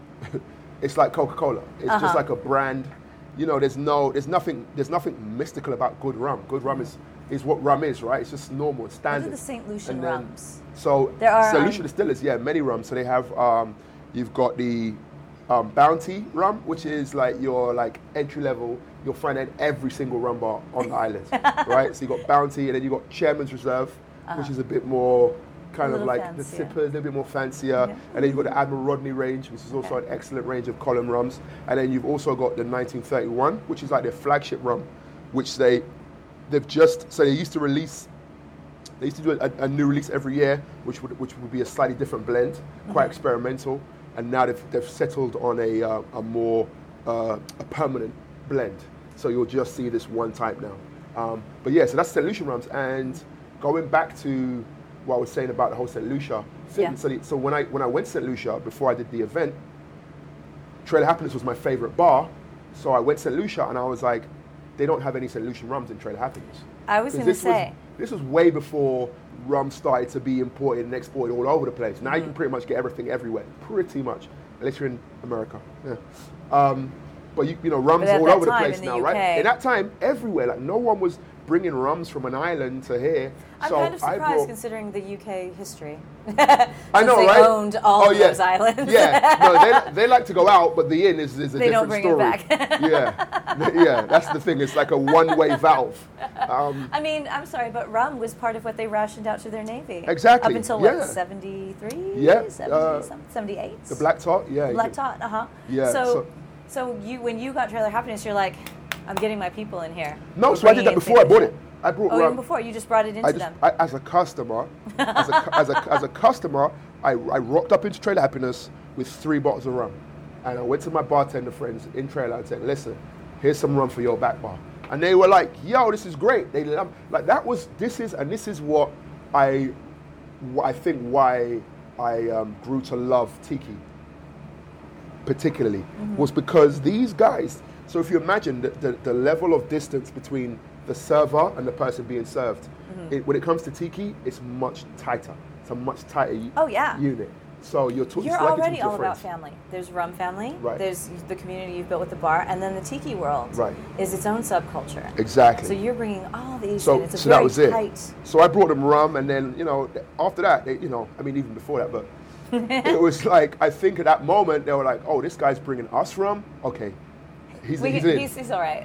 [SPEAKER 2] it's like Coca-Cola. It's
[SPEAKER 3] Uh-huh.
[SPEAKER 2] just like a brand. You know, there's no there's nothing there's nothing mystical about good rum. Good rum is is what rum is, right? It's just normal, it's
[SPEAKER 3] What are
[SPEAKER 2] standard.
[SPEAKER 3] the Saint Lucian
[SPEAKER 2] And then-
[SPEAKER 3] rums?
[SPEAKER 2] So
[SPEAKER 3] There are,
[SPEAKER 2] Saint
[SPEAKER 3] um,
[SPEAKER 2] Lucia distillers, yeah, many rums. So they have um, you've got the um, Bounty rum, which is like your like entry level. You'll find it in every single rum bar on the island, right? So you got Bounty, and then you got Chairman's Reserve, which is a bit more kind
[SPEAKER 3] A
[SPEAKER 2] of
[SPEAKER 3] little
[SPEAKER 2] like
[SPEAKER 3] fancier.
[SPEAKER 2] the sippers, a little bit more fancier.
[SPEAKER 3] Yeah.
[SPEAKER 2] And then you've got the Admiral Rodney range, which is also an excellent range of column rums. And then you've also got the nineteen thirty-one, which is like their flagship rum, which they they've just so they used to release. They used to do a, a new release every year, which would which would be a slightly different blend, quite experimental. And now they've they've settled on a uh, a more uh, a permanent blend. So you'll just see this one type now. Um, but yeah, so that's Saint Lucian rums. And going back to what I was saying about the whole Saint Lucia thing.
[SPEAKER 3] Yeah.
[SPEAKER 2] So, the, so when I when I went to Saint Lucia before I did the event, Trailer Happiness was my favorite bar. So I went to Saint Lucia and I was like, they don't have any Saint Lucian rums in Trailer Happiness.
[SPEAKER 3] I was
[SPEAKER 2] 'Cause
[SPEAKER 3] going to
[SPEAKER 2] this
[SPEAKER 3] say.
[SPEAKER 2] Was, this was way before rum started to be imported and exported all over the place. Now
[SPEAKER 3] Mm-hmm.
[SPEAKER 2] you can pretty much get everything everywhere, pretty much, unless you're in America. Yeah. Um, but you, you know, rum's
[SPEAKER 3] But at
[SPEAKER 2] all
[SPEAKER 3] that
[SPEAKER 2] over the
[SPEAKER 3] time
[SPEAKER 2] place
[SPEAKER 3] in the
[SPEAKER 2] now,
[SPEAKER 3] U K
[SPEAKER 2] right? In that time, everywhere, like no one was bringing rums from an island to here.
[SPEAKER 3] I'm
[SPEAKER 2] so
[SPEAKER 3] kind of
[SPEAKER 2] I
[SPEAKER 3] surprised
[SPEAKER 2] brought,
[SPEAKER 3] considering the U K history.
[SPEAKER 2] I know,
[SPEAKER 3] they
[SPEAKER 2] right?
[SPEAKER 3] owned all
[SPEAKER 2] oh,
[SPEAKER 3] of
[SPEAKER 2] yeah.
[SPEAKER 3] those islands.
[SPEAKER 2] Yeah, no, they, they like to go out, but the inn is, is a
[SPEAKER 3] They don't
[SPEAKER 2] different
[SPEAKER 3] bring it
[SPEAKER 2] story.
[SPEAKER 3] back.
[SPEAKER 2] yeah, yeah, that's the thing. It's like a one-way valve. Um,
[SPEAKER 3] I mean, I'm sorry, but rum was part of what they rationed out to their navy.
[SPEAKER 2] Exactly,
[SPEAKER 3] Up until
[SPEAKER 2] yeah.
[SPEAKER 3] what, seventy-three?
[SPEAKER 2] Yeah,
[SPEAKER 3] seventy,
[SPEAKER 2] uh,
[SPEAKER 3] seventy-eight?
[SPEAKER 2] the black tot, yeah.
[SPEAKER 3] Black
[SPEAKER 2] you-
[SPEAKER 3] tot, uh-huh.
[SPEAKER 2] Yeah,
[SPEAKER 3] So,
[SPEAKER 2] so-
[SPEAKER 3] so you, when you got Trailer Happiness, you're like, I'm getting my people in here.
[SPEAKER 2] No,
[SPEAKER 3] We're
[SPEAKER 2] so I did
[SPEAKER 3] bringing
[SPEAKER 2] that
[SPEAKER 3] in
[SPEAKER 2] before I
[SPEAKER 3] Saint
[SPEAKER 2] bought
[SPEAKER 3] Lucia.
[SPEAKER 2] it. I brought
[SPEAKER 3] Oh,
[SPEAKER 2] rum.
[SPEAKER 3] even before, you just brought it into
[SPEAKER 2] I just,
[SPEAKER 3] them.
[SPEAKER 2] I, as a customer, as a, as a, as a customer, I, I rocked up into Trailer Happiness with three bottles of rum. And I went to my bartender friends in Trailer and said, listen, here's some rum for your back bar. And they were like, yo, this is great. They love, like that was, this is, and this is what I, what I think why I um, grew to love Tiki, particularly,
[SPEAKER 3] Mm-hmm.
[SPEAKER 2] was because these guys, so if you imagine the, the, the level of distance between the server and the person being served,
[SPEAKER 3] Mm-hmm.
[SPEAKER 2] it, when it comes to Tiki, it's much tighter. It's a much tighter u-
[SPEAKER 3] Oh, yeah.
[SPEAKER 2] unit. So you're talking.
[SPEAKER 3] You're
[SPEAKER 2] it's like
[SPEAKER 3] already
[SPEAKER 2] you're talking to
[SPEAKER 3] all
[SPEAKER 2] your
[SPEAKER 3] about
[SPEAKER 2] friends.
[SPEAKER 3] family. There's Rum Family.
[SPEAKER 2] Right.
[SPEAKER 3] There's the community you've built with the bar, and then the Tiki world
[SPEAKER 2] Right.
[SPEAKER 3] is its own subculture.
[SPEAKER 2] Exactly.
[SPEAKER 3] So you're bringing all these
[SPEAKER 2] So,
[SPEAKER 3] in. It's a
[SPEAKER 2] so
[SPEAKER 3] very
[SPEAKER 2] that was it.
[SPEAKER 3] tight.
[SPEAKER 2] So I brought them rum, and then you know, after that, they, you know, I mean, even before that, but it was like I think at that moment they were like, "Oh, this guy's bringing us rum. Okay, he's,
[SPEAKER 3] We
[SPEAKER 2] he's
[SPEAKER 3] can-
[SPEAKER 2] in.
[SPEAKER 3] he's, he's all right.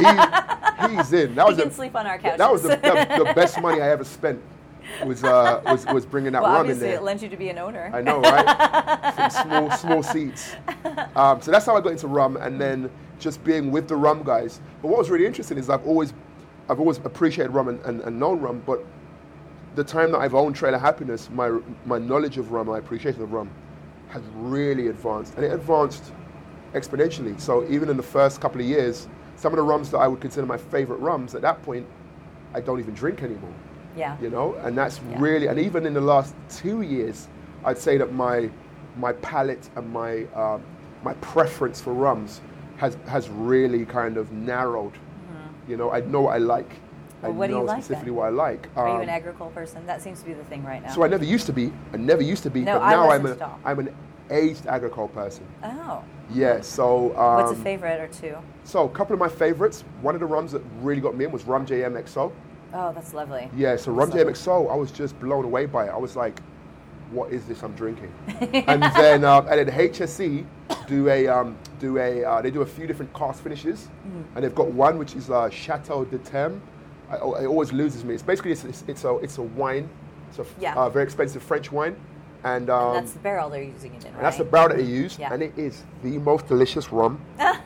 [SPEAKER 2] He- he- he's in." That
[SPEAKER 3] He
[SPEAKER 2] was
[SPEAKER 3] can
[SPEAKER 2] the,
[SPEAKER 3] sleep on our couches.
[SPEAKER 2] That was the, the, the best money I ever spent. Was uh, was was bringing that
[SPEAKER 3] well,
[SPEAKER 2] rum in
[SPEAKER 3] obviously,
[SPEAKER 2] there.
[SPEAKER 3] it lent you to be an owner.
[SPEAKER 2] I know, right? Some small, small seats. Um, so that's how I got into rum, and then just being with the rum guys. But what was really interesting is I've always, I've always appreciated rum and, and, and known rum. But the time that I've owned Trailer Happiness, my my knowledge of rum, my appreciation of rum, has really advanced, and it advanced exponentially. So even in the first couple of years, some of the rums that I would consider my favorite rums, at that point, I don't even drink anymore.
[SPEAKER 3] Yeah.
[SPEAKER 2] You know, and that's
[SPEAKER 3] Yeah.
[SPEAKER 2] really, and even in the last two years, I'd say that my my palate and my um, my preference for rums has has really kind of narrowed. You know, I know what I like. I
[SPEAKER 3] Mm-hmm. Well, what do
[SPEAKER 2] know
[SPEAKER 3] you like
[SPEAKER 2] specifically
[SPEAKER 3] then?
[SPEAKER 2] what I like.
[SPEAKER 3] Are you
[SPEAKER 2] Um,
[SPEAKER 3] an agricole person? That seems to be the thing right now.
[SPEAKER 2] so I never used to be. I never used to be,
[SPEAKER 3] No,
[SPEAKER 2] but
[SPEAKER 3] I
[SPEAKER 2] now I'm
[SPEAKER 3] wasn't
[SPEAKER 2] a,
[SPEAKER 3] at all.
[SPEAKER 2] I'm an aged agricole person.
[SPEAKER 3] oh.
[SPEAKER 2] Yeah. So um,
[SPEAKER 3] What's a favorite or two?
[SPEAKER 2] so a couple of my favorites. One of the rums that really got me in was Rum J M X O.
[SPEAKER 3] Oh, that's lovely.
[SPEAKER 2] Yeah, so Rum J M X O, I was just blown away by it. I was like, what is this I'm drinking? and then um, and then H S E do a um, do a uh, they do a few different cast finishes,
[SPEAKER 3] Mm.
[SPEAKER 2] and they've got one which is uh, Chateau de Thème. I, oh, it always loses me. It's basically it's, it's, it's a it's a wine. It's a
[SPEAKER 3] Yeah.
[SPEAKER 2] uh, very expensive French wine, and, um,
[SPEAKER 3] And that's the barrel they're using it in, right?
[SPEAKER 2] and that's the barrel that they use,
[SPEAKER 3] Yeah.
[SPEAKER 2] and it is the most delicious rum.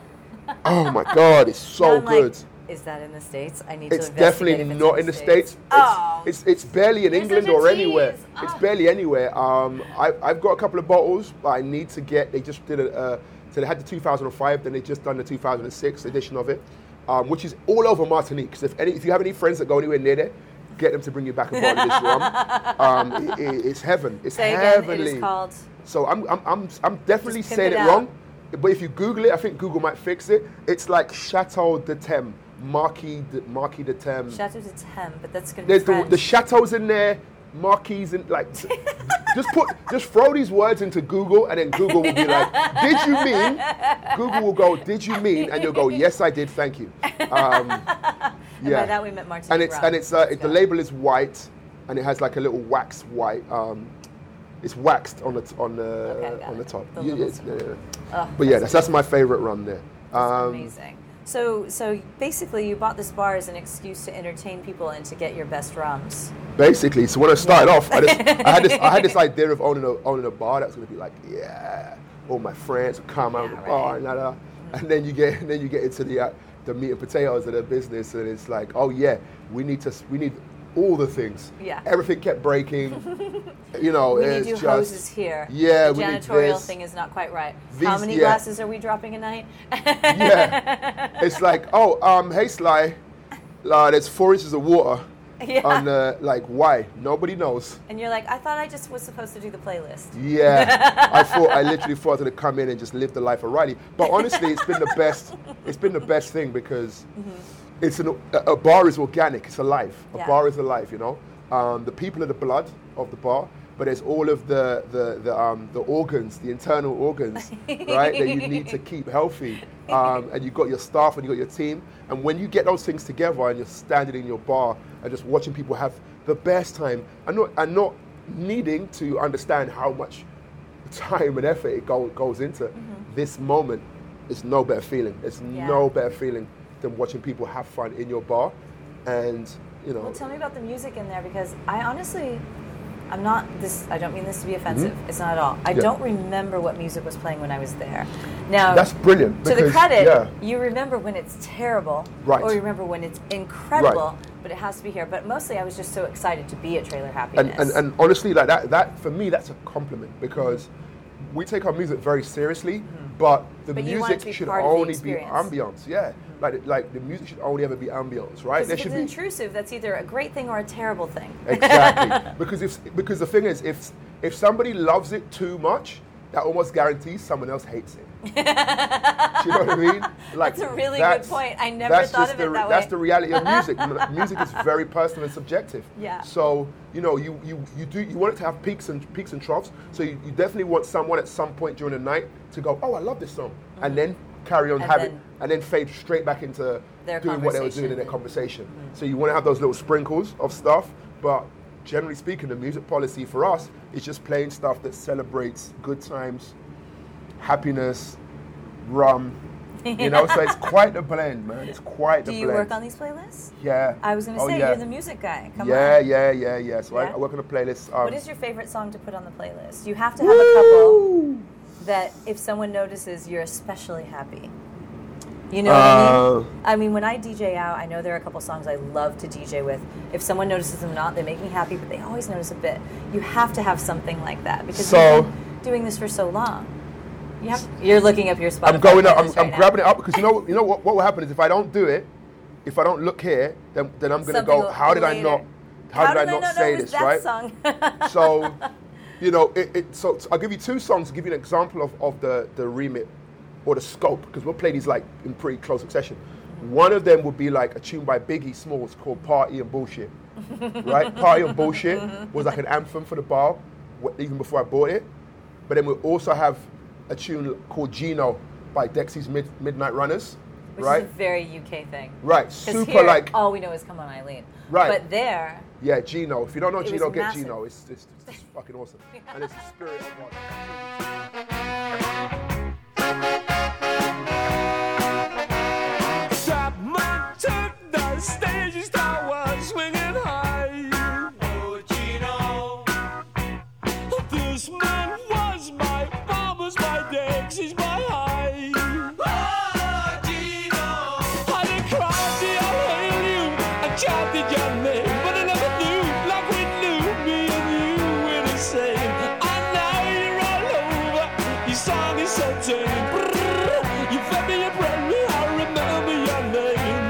[SPEAKER 2] Oh my God, it's
[SPEAKER 3] Now
[SPEAKER 2] so
[SPEAKER 3] I'm like,
[SPEAKER 2] good.
[SPEAKER 3] is that in the States? I need
[SPEAKER 2] It's
[SPEAKER 3] to investigate
[SPEAKER 2] definitely
[SPEAKER 3] if it's
[SPEAKER 2] not in the States. It's,
[SPEAKER 3] Oh.
[SPEAKER 2] it's it's barely in
[SPEAKER 3] You're
[SPEAKER 2] England
[SPEAKER 3] such a
[SPEAKER 2] or anywhere.
[SPEAKER 3] tease.
[SPEAKER 2] It's
[SPEAKER 3] Oh.
[SPEAKER 2] barely anywhere. Um, I, I've got a couple of bottles, but I need to get. They just did a. Uh, so they had the two thousand five, then they just done the two thousand six edition of it, um, which is all over Martinique. So if any, if you have any friends that go anywhere near there, get them to bring you back a bottle of this rum. Um, it, it, it's heaven. It's
[SPEAKER 3] Say again,
[SPEAKER 2] heavenly.
[SPEAKER 3] it is called...
[SPEAKER 2] So I'm, I'm, I'm, I'm definitely
[SPEAKER 3] Just pimp
[SPEAKER 2] saying
[SPEAKER 3] it
[SPEAKER 2] it
[SPEAKER 3] out.
[SPEAKER 2] wrong. But if you Google it, I think Google might fix it. It's like Chateau de Thème, Marquis de, Marquis de Thème.
[SPEAKER 3] Chateau de Thème, but that's going to be
[SPEAKER 2] There's the,
[SPEAKER 3] French.
[SPEAKER 2] the chateaus in there, marquis and like, just put, just throw these words into Google, and then Google will be like, "Did you mean?" Google will go, "Did you mean?" And you'll go, "Yes, I did. Thank you." Um,
[SPEAKER 3] And by that we meant Martinique
[SPEAKER 2] and it's
[SPEAKER 3] rum.
[SPEAKER 2] and it's uh,
[SPEAKER 3] Let's
[SPEAKER 2] it, the
[SPEAKER 3] go.
[SPEAKER 2] label is white, and it has like a little wax white. Um, it's waxed on the t- on the
[SPEAKER 3] Okay, got
[SPEAKER 2] on the
[SPEAKER 3] it.
[SPEAKER 2] top.
[SPEAKER 3] The
[SPEAKER 2] Yeah,
[SPEAKER 3] little
[SPEAKER 2] yeah,
[SPEAKER 3] sp-
[SPEAKER 2] yeah, yeah.
[SPEAKER 3] Oh,
[SPEAKER 2] But yeah, that's that's my favorite rum there.
[SPEAKER 3] That's
[SPEAKER 2] Um,
[SPEAKER 3] amazing. So, so basically, you bought this bar as an excuse to entertain people and to get your best rums.
[SPEAKER 2] Basically, so when I started off, I, just, I had this I had this idea of owning a owning a bar that's gonna be like, yeah, all my friends would come out of
[SPEAKER 3] Yeah,
[SPEAKER 2] the bar
[SPEAKER 3] right.
[SPEAKER 2] and da, da. And then you get and then you get into the uh, the meat and potatoes of the business, and it's like, oh yeah, we need to we need all the things.
[SPEAKER 3] Yeah.
[SPEAKER 2] Everything kept breaking. You know,
[SPEAKER 3] We need
[SPEAKER 2] it's
[SPEAKER 3] new
[SPEAKER 2] just,
[SPEAKER 3] hoses here.
[SPEAKER 2] Yeah,
[SPEAKER 3] the
[SPEAKER 2] we need
[SPEAKER 3] janitorial
[SPEAKER 2] this.
[SPEAKER 3] thing is not quite right.
[SPEAKER 2] These-
[SPEAKER 3] How many
[SPEAKER 2] yeah.
[SPEAKER 3] glasses are we dropping a night?
[SPEAKER 2] Yeah. It's like, oh, um, hey Sly, uh, there's four inches of water
[SPEAKER 3] Yeah.
[SPEAKER 2] On the, like, why? Nobody knows.
[SPEAKER 3] And you're like, I thought I just was supposed to do the playlist.
[SPEAKER 2] Yeah, I thought I literally thought to come in and just live the life of Riley. But honestly, it's been the best. It's been the best thing because mm-hmm. it's an, a, a bar is organic. It's alive. A
[SPEAKER 3] yeah.
[SPEAKER 2] bar is alive. You know, um, the people are the blood of the bar, but there's all of the the the, um, the organs, the internal organs, right, that you need to keep healthy. Um, and you've got your staff and you've got your team. And when you get those things together and you're standing in your bar and just watching people have the best time and not, and not needing to understand how much time and effort it go, goes into mm-hmm. this moment, it's no better feeling. It's yeah. no better feeling than watching people have fun in your bar. And, you know.
[SPEAKER 3] Well, tell me about the music in there, because I honestly... I'm not this. I don't mean this to be offensive. Mm-hmm. It's not at all. I yeah. don't remember what music was playing when I was there. Now,
[SPEAKER 2] that's brilliant.
[SPEAKER 3] To
[SPEAKER 2] because,
[SPEAKER 3] the credit,
[SPEAKER 2] yeah.
[SPEAKER 3] you remember when it's terrible,
[SPEAKER 2] right.
[SPEAKER 3] or you remember when it's incredible.
[SPEAKER 2] Right.
[SPEAKER 3] But it has to be here. But mostly, I was just so excited to be at Trailer Happiness.
[SPEAKER 2] And, and, and honestly, like that, that for me, that's a compliment because we take our music very seriously. Mm-hmm. But the
[SPEAKER 3] but
[SPEAKER 2] music should only be ambience. Yeah. Like, like the music should only ever be ambience, right?
[SPEAKER 3] There if should it's be intrusive, that's either a great thing or a terrible thing.
[SPEAKER 2] Exactly. because if because the thing is, if if somebody loves it too much, that almost guarantees someone else hates it. Do you know what I mean? Like,
[SPEAKER 3] that's a really good point. I never thought of
[SPEAKER 2] the,
[SPEAKER 3] it that
[SPEAKER 2] way. That's the reality of music. Music is very personal and subjective.
[SPEAKER 3] Yeah.
[SPEAKER 2] So you know, you, you, you do you want it to have peaks and peaks and troughs. So you, you definitely want someone at some point during the night to go, oh, I love this song, mm-hmm. and then carry on
[SPEAKER 3] and
[SPEAKER 2] having
[SPEAKER 3] then
[SPEAKER 2] and then fade straight back into doing what they were doing in their conversation.
[SPEAKER 3] Mm-hmm.
[SPEAKER 2] So you want to have those little sprinkles of stuff, but generally speaking, the music policy for us is just playing stuff that celebrates good times, happiness, rum, you know, so it's quite a blend, man. It's quite
[SPEAKER 3] Do
[SPEAKER 2] a blend.
[SPEAKER 3] Do you work on these playlists?
[SPEAKER 2] Yeah.
[SPEAKER 3] I was going to
[SPEAKER 2] oh,
[SPEAKER 3] say,
[SPEAKER 2] yeah.
[SPEAKER 3] you're the music guy. Come
[SPEAKER 2] yeah,
[SPEAKER 3] on.
[SPEAKER 2] Yeah, yeah, yeah, So
[SPEAKER 3] yeah?
[SPEAKER 2] I, I work on a playlist. Um,
[SPEAKER 3] what is your favorite song to put on the playlist? You have to have Woo! a couple that if someone notices, you're especially happy. You know what uh, I mean? I mean, when I D J out, I know there are a couple songs I love to D J with. If someone notices them not, they make me happy, but they always notice a bit. You have to have something like that because
[SPEAKER 2] so,
[SPEAKER 3] you've been doing this for so long. You have, you're looking up your Spotify.
[SPEAKER 2] I'm going up. I'm,
[SPEAKER 3] right
[SPEAKER 2] I'm
[SPEAKER 3] now.
[SPEAKER 2] grabbing it up because you know, you know what, what will happen is if I don't do it, if I don't look here, then then I'm going to go. How did
[SPEAKER 3] later.
[SPEAKER 2] I not? How,
[SPEAKER 3] how
[SPEAKER 2] did,
[SPEAKER 3] did
[SPEAKER 2] I
[SPEAKER 3] not,
[SPEAKER 2] not
[SPEAKER 3] say
[SPEAKER 2] say
[SPEAKER 3] know
[SPEAKER 2] this?
[SPEAKER 3] That
[SPEAKER 2] right.
[SPEAKER 3] Song?
[SPEAKER 2] So, you know, it, it. So, so I'll give you two songs to give you an example of, of the the remit or the scope because we'll play these like in pretty close succession. One of them would be like a tune by Biggie Smalls called Party and Bullshit, right? Party and Bullshit was like an anthem for the bar, even before I bought it. But then we'll also have a tune called Gino by Dexy's Mid- Midnight Runners,
[SPEAKER 3] Which
[SPEAKER 2] right?
[SPEAKER 3] is a very U K thing.
[SPEAKER 2] Right, super
[SPEAKER 3] here,
[SPEAKER 2] like...
[SPEAKER 3] all we know is Come On Eileen.
[SPEAKER 2] Right.
[SPEAKER 3] But there...
[SPEAKER 2] Yeah, Gino. If you don't know Gino, get
[SPEAKER 3] massive.
[SPEAKER 2] Gino. It's, it's, it's fucking awesome. And it's the spirit of what...
[SPEAKER 4] The stage star was swinging high. Oh, Gino. This man was my mama's, my Dexy's, my high. Oh, Gino. I did cry, did I hail you? I chanted your name, but I never knew like we knew me and you were the same. And now you're all over. Your song is so tame. You fed me, you bred me, I remember your name.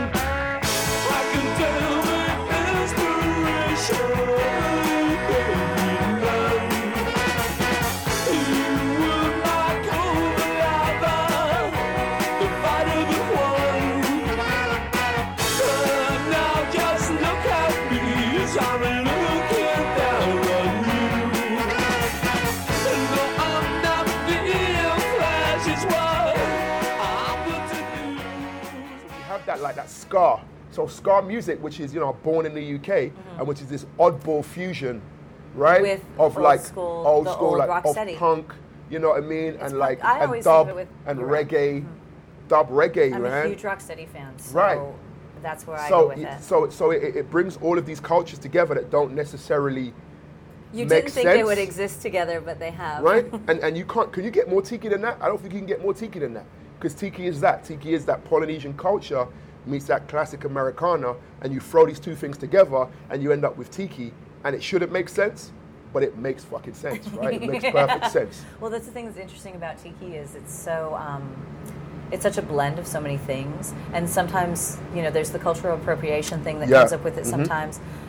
[SPEAKER 2] That like that ska, so ska music, which is you know born in the U K, mm-hmm. and which is this oddball fusion, right?
[SPEAKER 3] With
[SPEAKER 2] of
[SPEAKER 3] old
[SPEAKER 2] like
[SPEAKER 3] school,
[SPEAKER 2] old
[SPEAKER 3] the
[SPEAKER 2] school,
[SPEAKER 3] old
[SPEAKER 2] like of
[SPEAKER 3] rocksteady.
[SPEAKER 2] punk, you know what I mean,
[SPEAKER 3] It's
[SPEAKER 2] and
[SPEAKER 3] punk.
[SPEAKER 2] like
[SPEAKER 3] I
[SPEAKER 2] and dub
[SPEAKER 3] with,
[SPEAKER 2] and
[SPEAKER 3] right.
[SPEAKER 2] reggae,
[SPEAKER 3] Mm-hmm.
[SPEAKER 2] dub reggae,
[SPEAKER 3] I'm
[SPEAKER 2] man.
[SPEAKER 3] a huge Rocksteady fan, so
[SPEAKER 2] right.
[SPEAKER 3] that's where I
[SPEAKER 2] so,
[SPEAKER 3] go with it.
[SPEAKER 2] So, so it, it brings all of these cultures together that don't necessarily.
[SPEAKER 3] You
[SPEAKER 2] make
[SPEAKER 3] didn't think
[SPEAKER 2] sense,
[SPEAKER 3] they would exist together, but they have.
[SPEAKER 2] Right, and and you can't. Can you get more tiki than that? I don't think you can get more tiki than that because tiki is that. Tiki is that Polynesian culture meets that classic Americana, and you throw these two things together, and you end up with tiki, and it shouldn't make sense, but it makes fucking sense, right? It makes perfect sense.
[SPEAKER 3] Well, that's the thing that's interesting about tiki is it's so, um, it's such a blend of so many things, and sometimes, you know, there's the cultural appropriation thing that
[SPEAKER 2] Yeah.
[SPEAKER 3] comes up with it
[SPEAKER 2] Mm-hmm.
[SPEAKER 3] sometimes,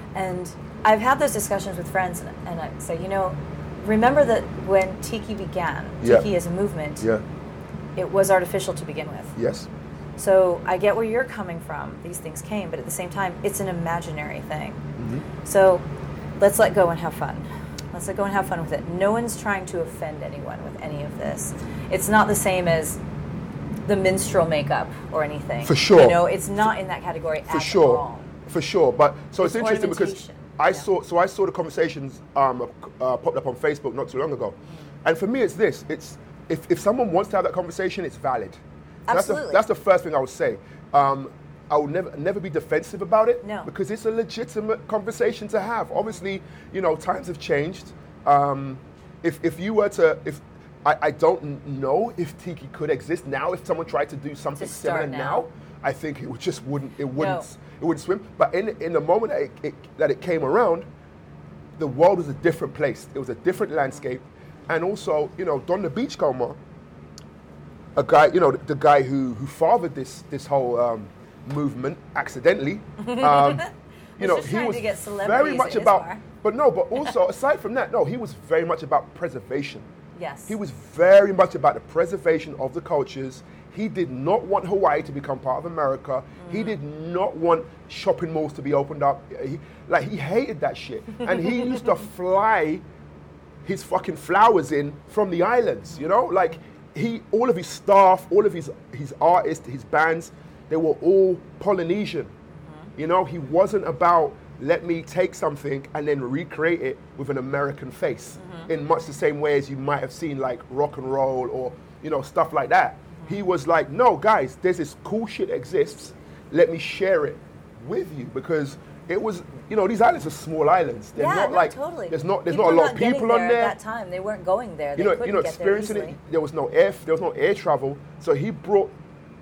[SPEAKER 3] And I've had those discussions with friends, and, and I say, you know, remember that when Tiki began,
[SPEAKER 2] Yeah.
[SPEAKER 3] Tiki as a movement,
[SPEAKER 2] Yeah.
[SPEAKER 3] it was artificial to begin with.
[SPEAKER 2] Yes.
[SPEAKER 3] So I get where you're coming from. These things came, but at the same time, it's an imaginary thing.
[SPEAKER 2] Mm-hmm.
[SPEAKER 3] So let's let go and have fun. Let's let go and have fun with it. No one's trying to offend anyone with any of this. It's not the same as the minstrel makeup or anything.
[SPEAKER 2] For sure.
[SPEAKER 3] You know, it's not in that category
[SPEAKER 2] For
[SPEAKER 3] at
[SPEAKER 2] sure.
[SPEAKER 3] all.
[SPEAKER 2] For sure. But so it's,
[SPEAKER 3] It's
[SPEAKER 2] interesting because
[SPEAKER 3] ornamentation.
[SPEAKER 2] I
[SPEAKER 3] Yeah.
[SPEAKER 2] saw so I saw the conversations um, uh, popped up on Facebook not too long ago. And for me it's this. It's if, if someone wants to have that conversation, it's valid. That's the,
[SPEAKER 3] Absolutely.
[SPEAKER 2] that's the first thing I would say. Um, I will never never be defensive about it.
[SPEAKER 3] No.
[SPEAKER 2] Because it's a legitimate conversation to have. Obviously, you know, times have changed. Um, if if you were to if I, I don't know if Tiki could exist now if someone tried to do something
[SPEAKER 3] To start
[SPEAKER 2] similar now.
[SPEAKER 3] now.
[SPEAKER 2] I think it would just wouldn't it wouldn't
[SPEAKER 3] No.
[SPEAKER 2] it wouldn't swim. But in in the moment that it, it that it came around, the world was a different place. It was a different landscape. And also, you know, Don the Beachcomber, a guy, you know, the, the guy who who fathered this this whole um, movement accidentally. Um, you
[SPEAKER 3] Was
[SPEAKER 2] know,
[SPEAKER 3] just
[SPEAKER 2] he
[SPEAKER 3] trying
[SPEAKER 2] was
[SPEAKER 3] to get
[SPEAKER 2] very
[SPEAKER 3] celebrities
[SPEAKER 2] much
[SPEAKER 3] at his
[SPEAKER 2] about.
[SPEAKER 3] bar.
[SPEAKER 2] But no, but also aside from that, no, he was very much about preservation.
[SPEAKER 3] Yes.
[SPEAKER 2] He was very much about the preservation of the cultures. He did not want Hawaii to become part of America.
[SPEAKER 3] Mm.
[SPEAKER 2] He did not want shopping malls to be opened up. He, like he hated that shit, and he used to fly his fucking flowers in from the islands. You know, like he, all of his staff, all of his his artists, his bands, they were all Polynesian.
[SPEAKER 3] Mm-hmm.
[SPEAKER 2] You know, he wasn't about let me take something and then recreate it with an American face
[SPEAKER 3] Mm-hmm.
[SPEAKER 2] in much the same way as you might have seen like rock and roll or, you know, stuff like that.
[SPEAKER 3] Mm-hmm.
[SPEAKER 2] He was like, no, guys, there's this cool shit that exists. Let me share it with you because it was, you know, these islands are small islands. They're
[SPEAKER 3] yeah,
[SPEAKER 2] not
[SPEAKER 3] no,
[SPEAKER 2] like,
[SPEAKER 3] totally.
[SPEAKER 2] there's not, there's
[SPEAKER 3] People
[SPEAKER 2] not a
[SPEAKER 3] were
[SPEAKER 2] lot of
[SPEAKER 3] getting
[SPEAKER 2] people on there.
[SPEAKER 3] At that time, they weren't going there. They
[SPEAKER 2] You know,
[SPEAKER 3] couldn't
[SPEAKER 2] you know,
[SPEAKER 3] get there
[SPEAKER 2] experiencing it.
[SPEAKER 3] easily.
[SPEAKER 2] There was no air, there was no air travel. So he brought,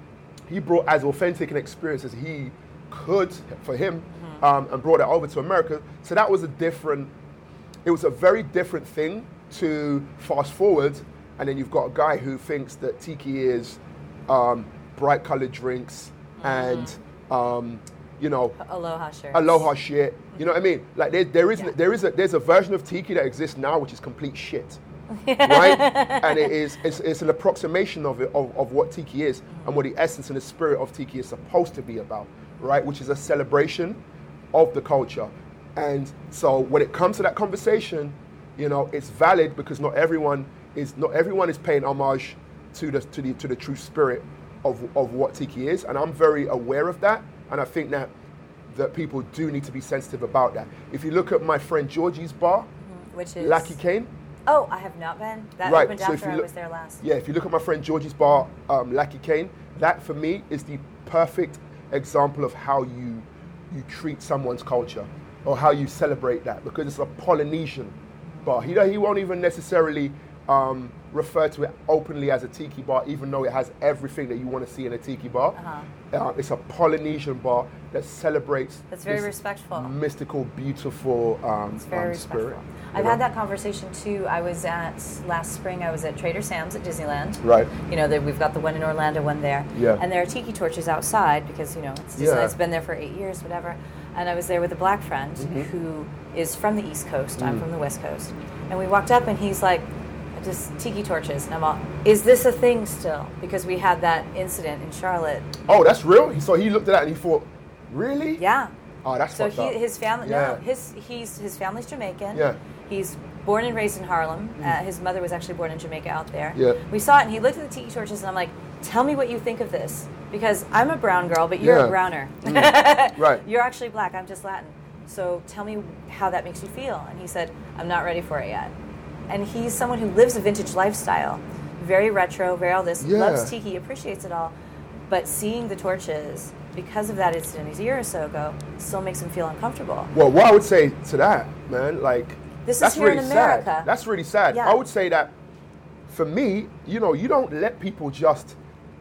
[SPEAKER 2] he brought as authentic an experience as he could for him,
[SPEAKER 3] Mm-hmm.
[SPEAKER 2] um, and brought it over to America. So that was a different. It was a very different thing to fast forward, and then you've got a guy who thinks that Tiki is um, bright colored drinks and um, you know
[SPEAKER 3] Aloha shirts.
[SPEAKER 2] aloha shit. You know what I mean? Like there, there is
[SPEAKER 3] Yeah.
[SPEAKER 2] there is a there's a version of Tiki that exists now which is complete shit, right? And it is it's, it's an approximation of it of, of what Tiki is and what the essence and the spirit of Tiki is supposed to be about, right? Which is a celebration of the culture. And so when it comes to that conversation, you know, it's valid because not everyone is not everyone is paying homage to the to the to the true spirit of of what Tiki is, and I'm very aware of that, and I think that that people do need to be sensitive about that. If you look at my friend Georgie's bar,
[SPEAKER 3] Which is
[SPEAKER 2] Lucky Kane,
[SPEAKER 3] Oh, I have not been. That
[SPEAKER 2] right?
[SPEAKER 3] opened
[SPEAKER 2] So if
[SPEAKER 3] after
[SPEAKER 2] you
[SPEAKER 3] I
[SPEAKER 2] look,
[SPEAKER 3] was there last.
[SPEAKER 2] yeah, if you look at my friend Georgie's bar, um, Lucky Kane, that for me is the perfect example of how you you treat someone's culture or how you celebrate that, because it's a Polynesian bar. He he won't even necessarily um, refer to it openly as a tiki bar, even though it has everything that you want to see in a tiki bar.
[SPEAKER 3] Uh-huh.
[SPEAKER 2] Uh, it's a Polynesian bar that celebrates
[SPEAKER 3] That's very
[SPEAKER 2] this
[SPEAKER 3] respectful.
[SPEAKER 2] mystical, beautiful um,
[SPEAKER 3] It's very
[SPEAKER 2] um, spirit.
[SPEAKER 3] respectful.
[SPEAKER 2] you
[SPEAKER 3] I've
[SPEAKER 2] know?
[SPEAKER 3] had that conversation too. I was at last spring. I was at Trader Sam's at Disneyland.
[SPEAKER 2] Right.
[SPEAKER 3] You know, that we've got the one in Orlando, one there.
[SPEAKER 2] Yeah.
[SPEAKER 3] And there are tiki torches outside because you know it's
[SPEAKER 2] Yeah.
[SPEAKER 3] Disneyland. It's been there for eight years, whatever. And I was there with a black friend
[SPEAKER 2] Mm-hmm.
[SPEAKER 3] who is from the East Coast.
[SPEAKER 2] Mm.
[SPEAKER 3] I'm from the West Coast. And we walked up, and he's like, "Just tiki torches." And I'm all, "Is this a thing still?" Because we had that incident in Charlotte.
[SPEAKER 2] Oh, that's real? He- So he looked at that and he thought, really?
[SPEAKER 3] Yeah.
[SPEAKER 2] Oh, that's
[SPEAKER 3] So
[SPEAKER 2] fucked
[SPEAKER 3] he,
[SPEAKER 2] up.
[SPEAKER 3] his family,
[SPEAKER 2] Yeah.
[SPEAKER 3] no, his he's his family's Jamaican.
[SPEAKER 2] Yeah.
[SPEAKER 3] He's born and raised in Harlem. Uh, his mother was actually born in Jamaica out there.
[SPEAKER 2] Yeah.
[SPEAKER 3] We saw it, and he looked at the tiki torches, and I'm like, "Tell me what you think of this, because I'm a brown girl, but you're
[SPEAKER 2] Yeah.
[SPEAKER 3] a browner.
[SPEAKER 2] Right.
[SPEAKER 3] You're actually black. I'm just Latin. So tell me how that makes you feel." And he said, "I'm not ready for it yet." And he's someone who lives a vintage lifestyle, very retro, very all this,
[SPEAKER 2] Yeah.
[SPEAKER 3] loves tiki, appreciates it all, but seeing the torches because of that incident a year or so ago still makes him feel uncomfortable.
[SPEAKER 2] Well, what I would say to that, man, like,
[SPEAKER 3] This is
[SPEAKER 2] that's
[SPEAKER 3] here
[SPEAKER 2] really
[SPEAKER 3] in America.
[SPEAKER 2] sad. That's really sad.
[SPEAKER 3] Yeah.
[SPEAKER 2] I would say that for me, you know, you don't let people just,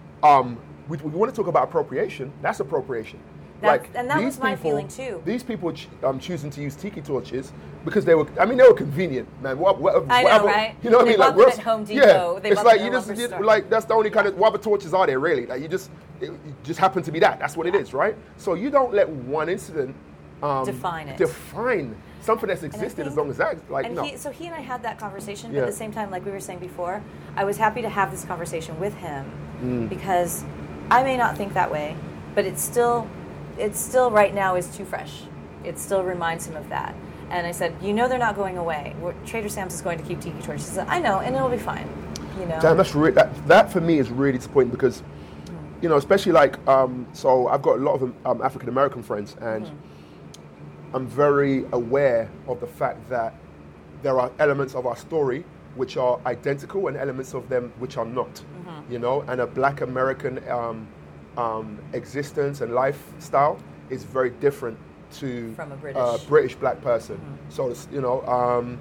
[SPEAKER 2] um, we, we want to talk about appropriation. That's appropriation.
[SPEAKER 3] That's- and that
[SPEAKER 2] these
[SPEAKER 3] was my
[SPEAKER 2] people-
[SPEAKER 3] feeling too.
[SPEAKER 2] These people ch- um, choosing to use tiki torches because they were, I mean, they were convenient, man. What, what,
[SPEAKER 3] I know,
[SPEAKER 2] whatever,
[SPEAKER 3] right?
[SPEAKER 2] You know what
[SPEAKER 3] They
[SPEAKER 2] I mean?
[SPEAKER 3] bought
[SPEAKER 2] Like,
[SPEAKER 3] them
[SPEAKER 2] what
[SPEAKER 3] at
[SPEAKER 2] else-
[SPEAKER 3] Home Depot.
[SPEAKER 2] Yeah,
[SPEAKER 3] They
[SPEAKER 2] it's
[SPEAKER 3] bought
[SPEAKER 2] like
[SPEAKER 3] them
[SPEAKER 2] you
[SPEAKER 3] at a
[SPEAKER 2] just,
[SPEAKER 3] lumber
[SPEAKER 2] you,
[SPEAKER 3] store.
[SPEAKER 2] like, that's the only kind of, what other torches are there really? Like, you just, it, it just happen to be that. That's what it is, right? So you don't let one incident um,
[SPEAKER 3] define it.
[SPEAKER 2] Define something that's
[SPEAKER 3] And I
[SPEAKER 2] existed as
[SPEAKER 3] think-
[SPEAKER 2] long as that. Like
[SPEAKER 3] and
[SPEAKER 2] no.
[SPEAKER 3] he, so he and I had that conversation, but
[SPEAKER 2] Yeah.
[SPEAKER 3] at the same time, like we were saying before, I was happy to have this conversation with him
[SPEAKER 2] Mm.
[SPEAKER 3] because I may not think that way, but it's still, it's still right now is too fresh. It still reminds him of that. And I said, you know, they're not going away. We're, Trader Sam's is going to keep tiki torches. He said, I know, and it'll be fine. You know.
[SPEAKER 2] Damn, that's re- that that for me is really disappointing because, you know, especially like um, so I've got a lot of um, African American friends, and
[SPEAKER 3] Mm-hmm.
[SPEAKER 2] I'm very aware of the fact that there are elements of our story which are identical and elements of them which are not.
[SPEAKER 3] Mm-hmm.
[SPEAKER 2] You know, and a Black American um, um, existence and lifestyle is very different to
[SPEAKER 3] From a
[SPEAKER 2] uh,
[SPEAKER 3] British.
[SPEAKER 2] British black person. So it's, you know. Um,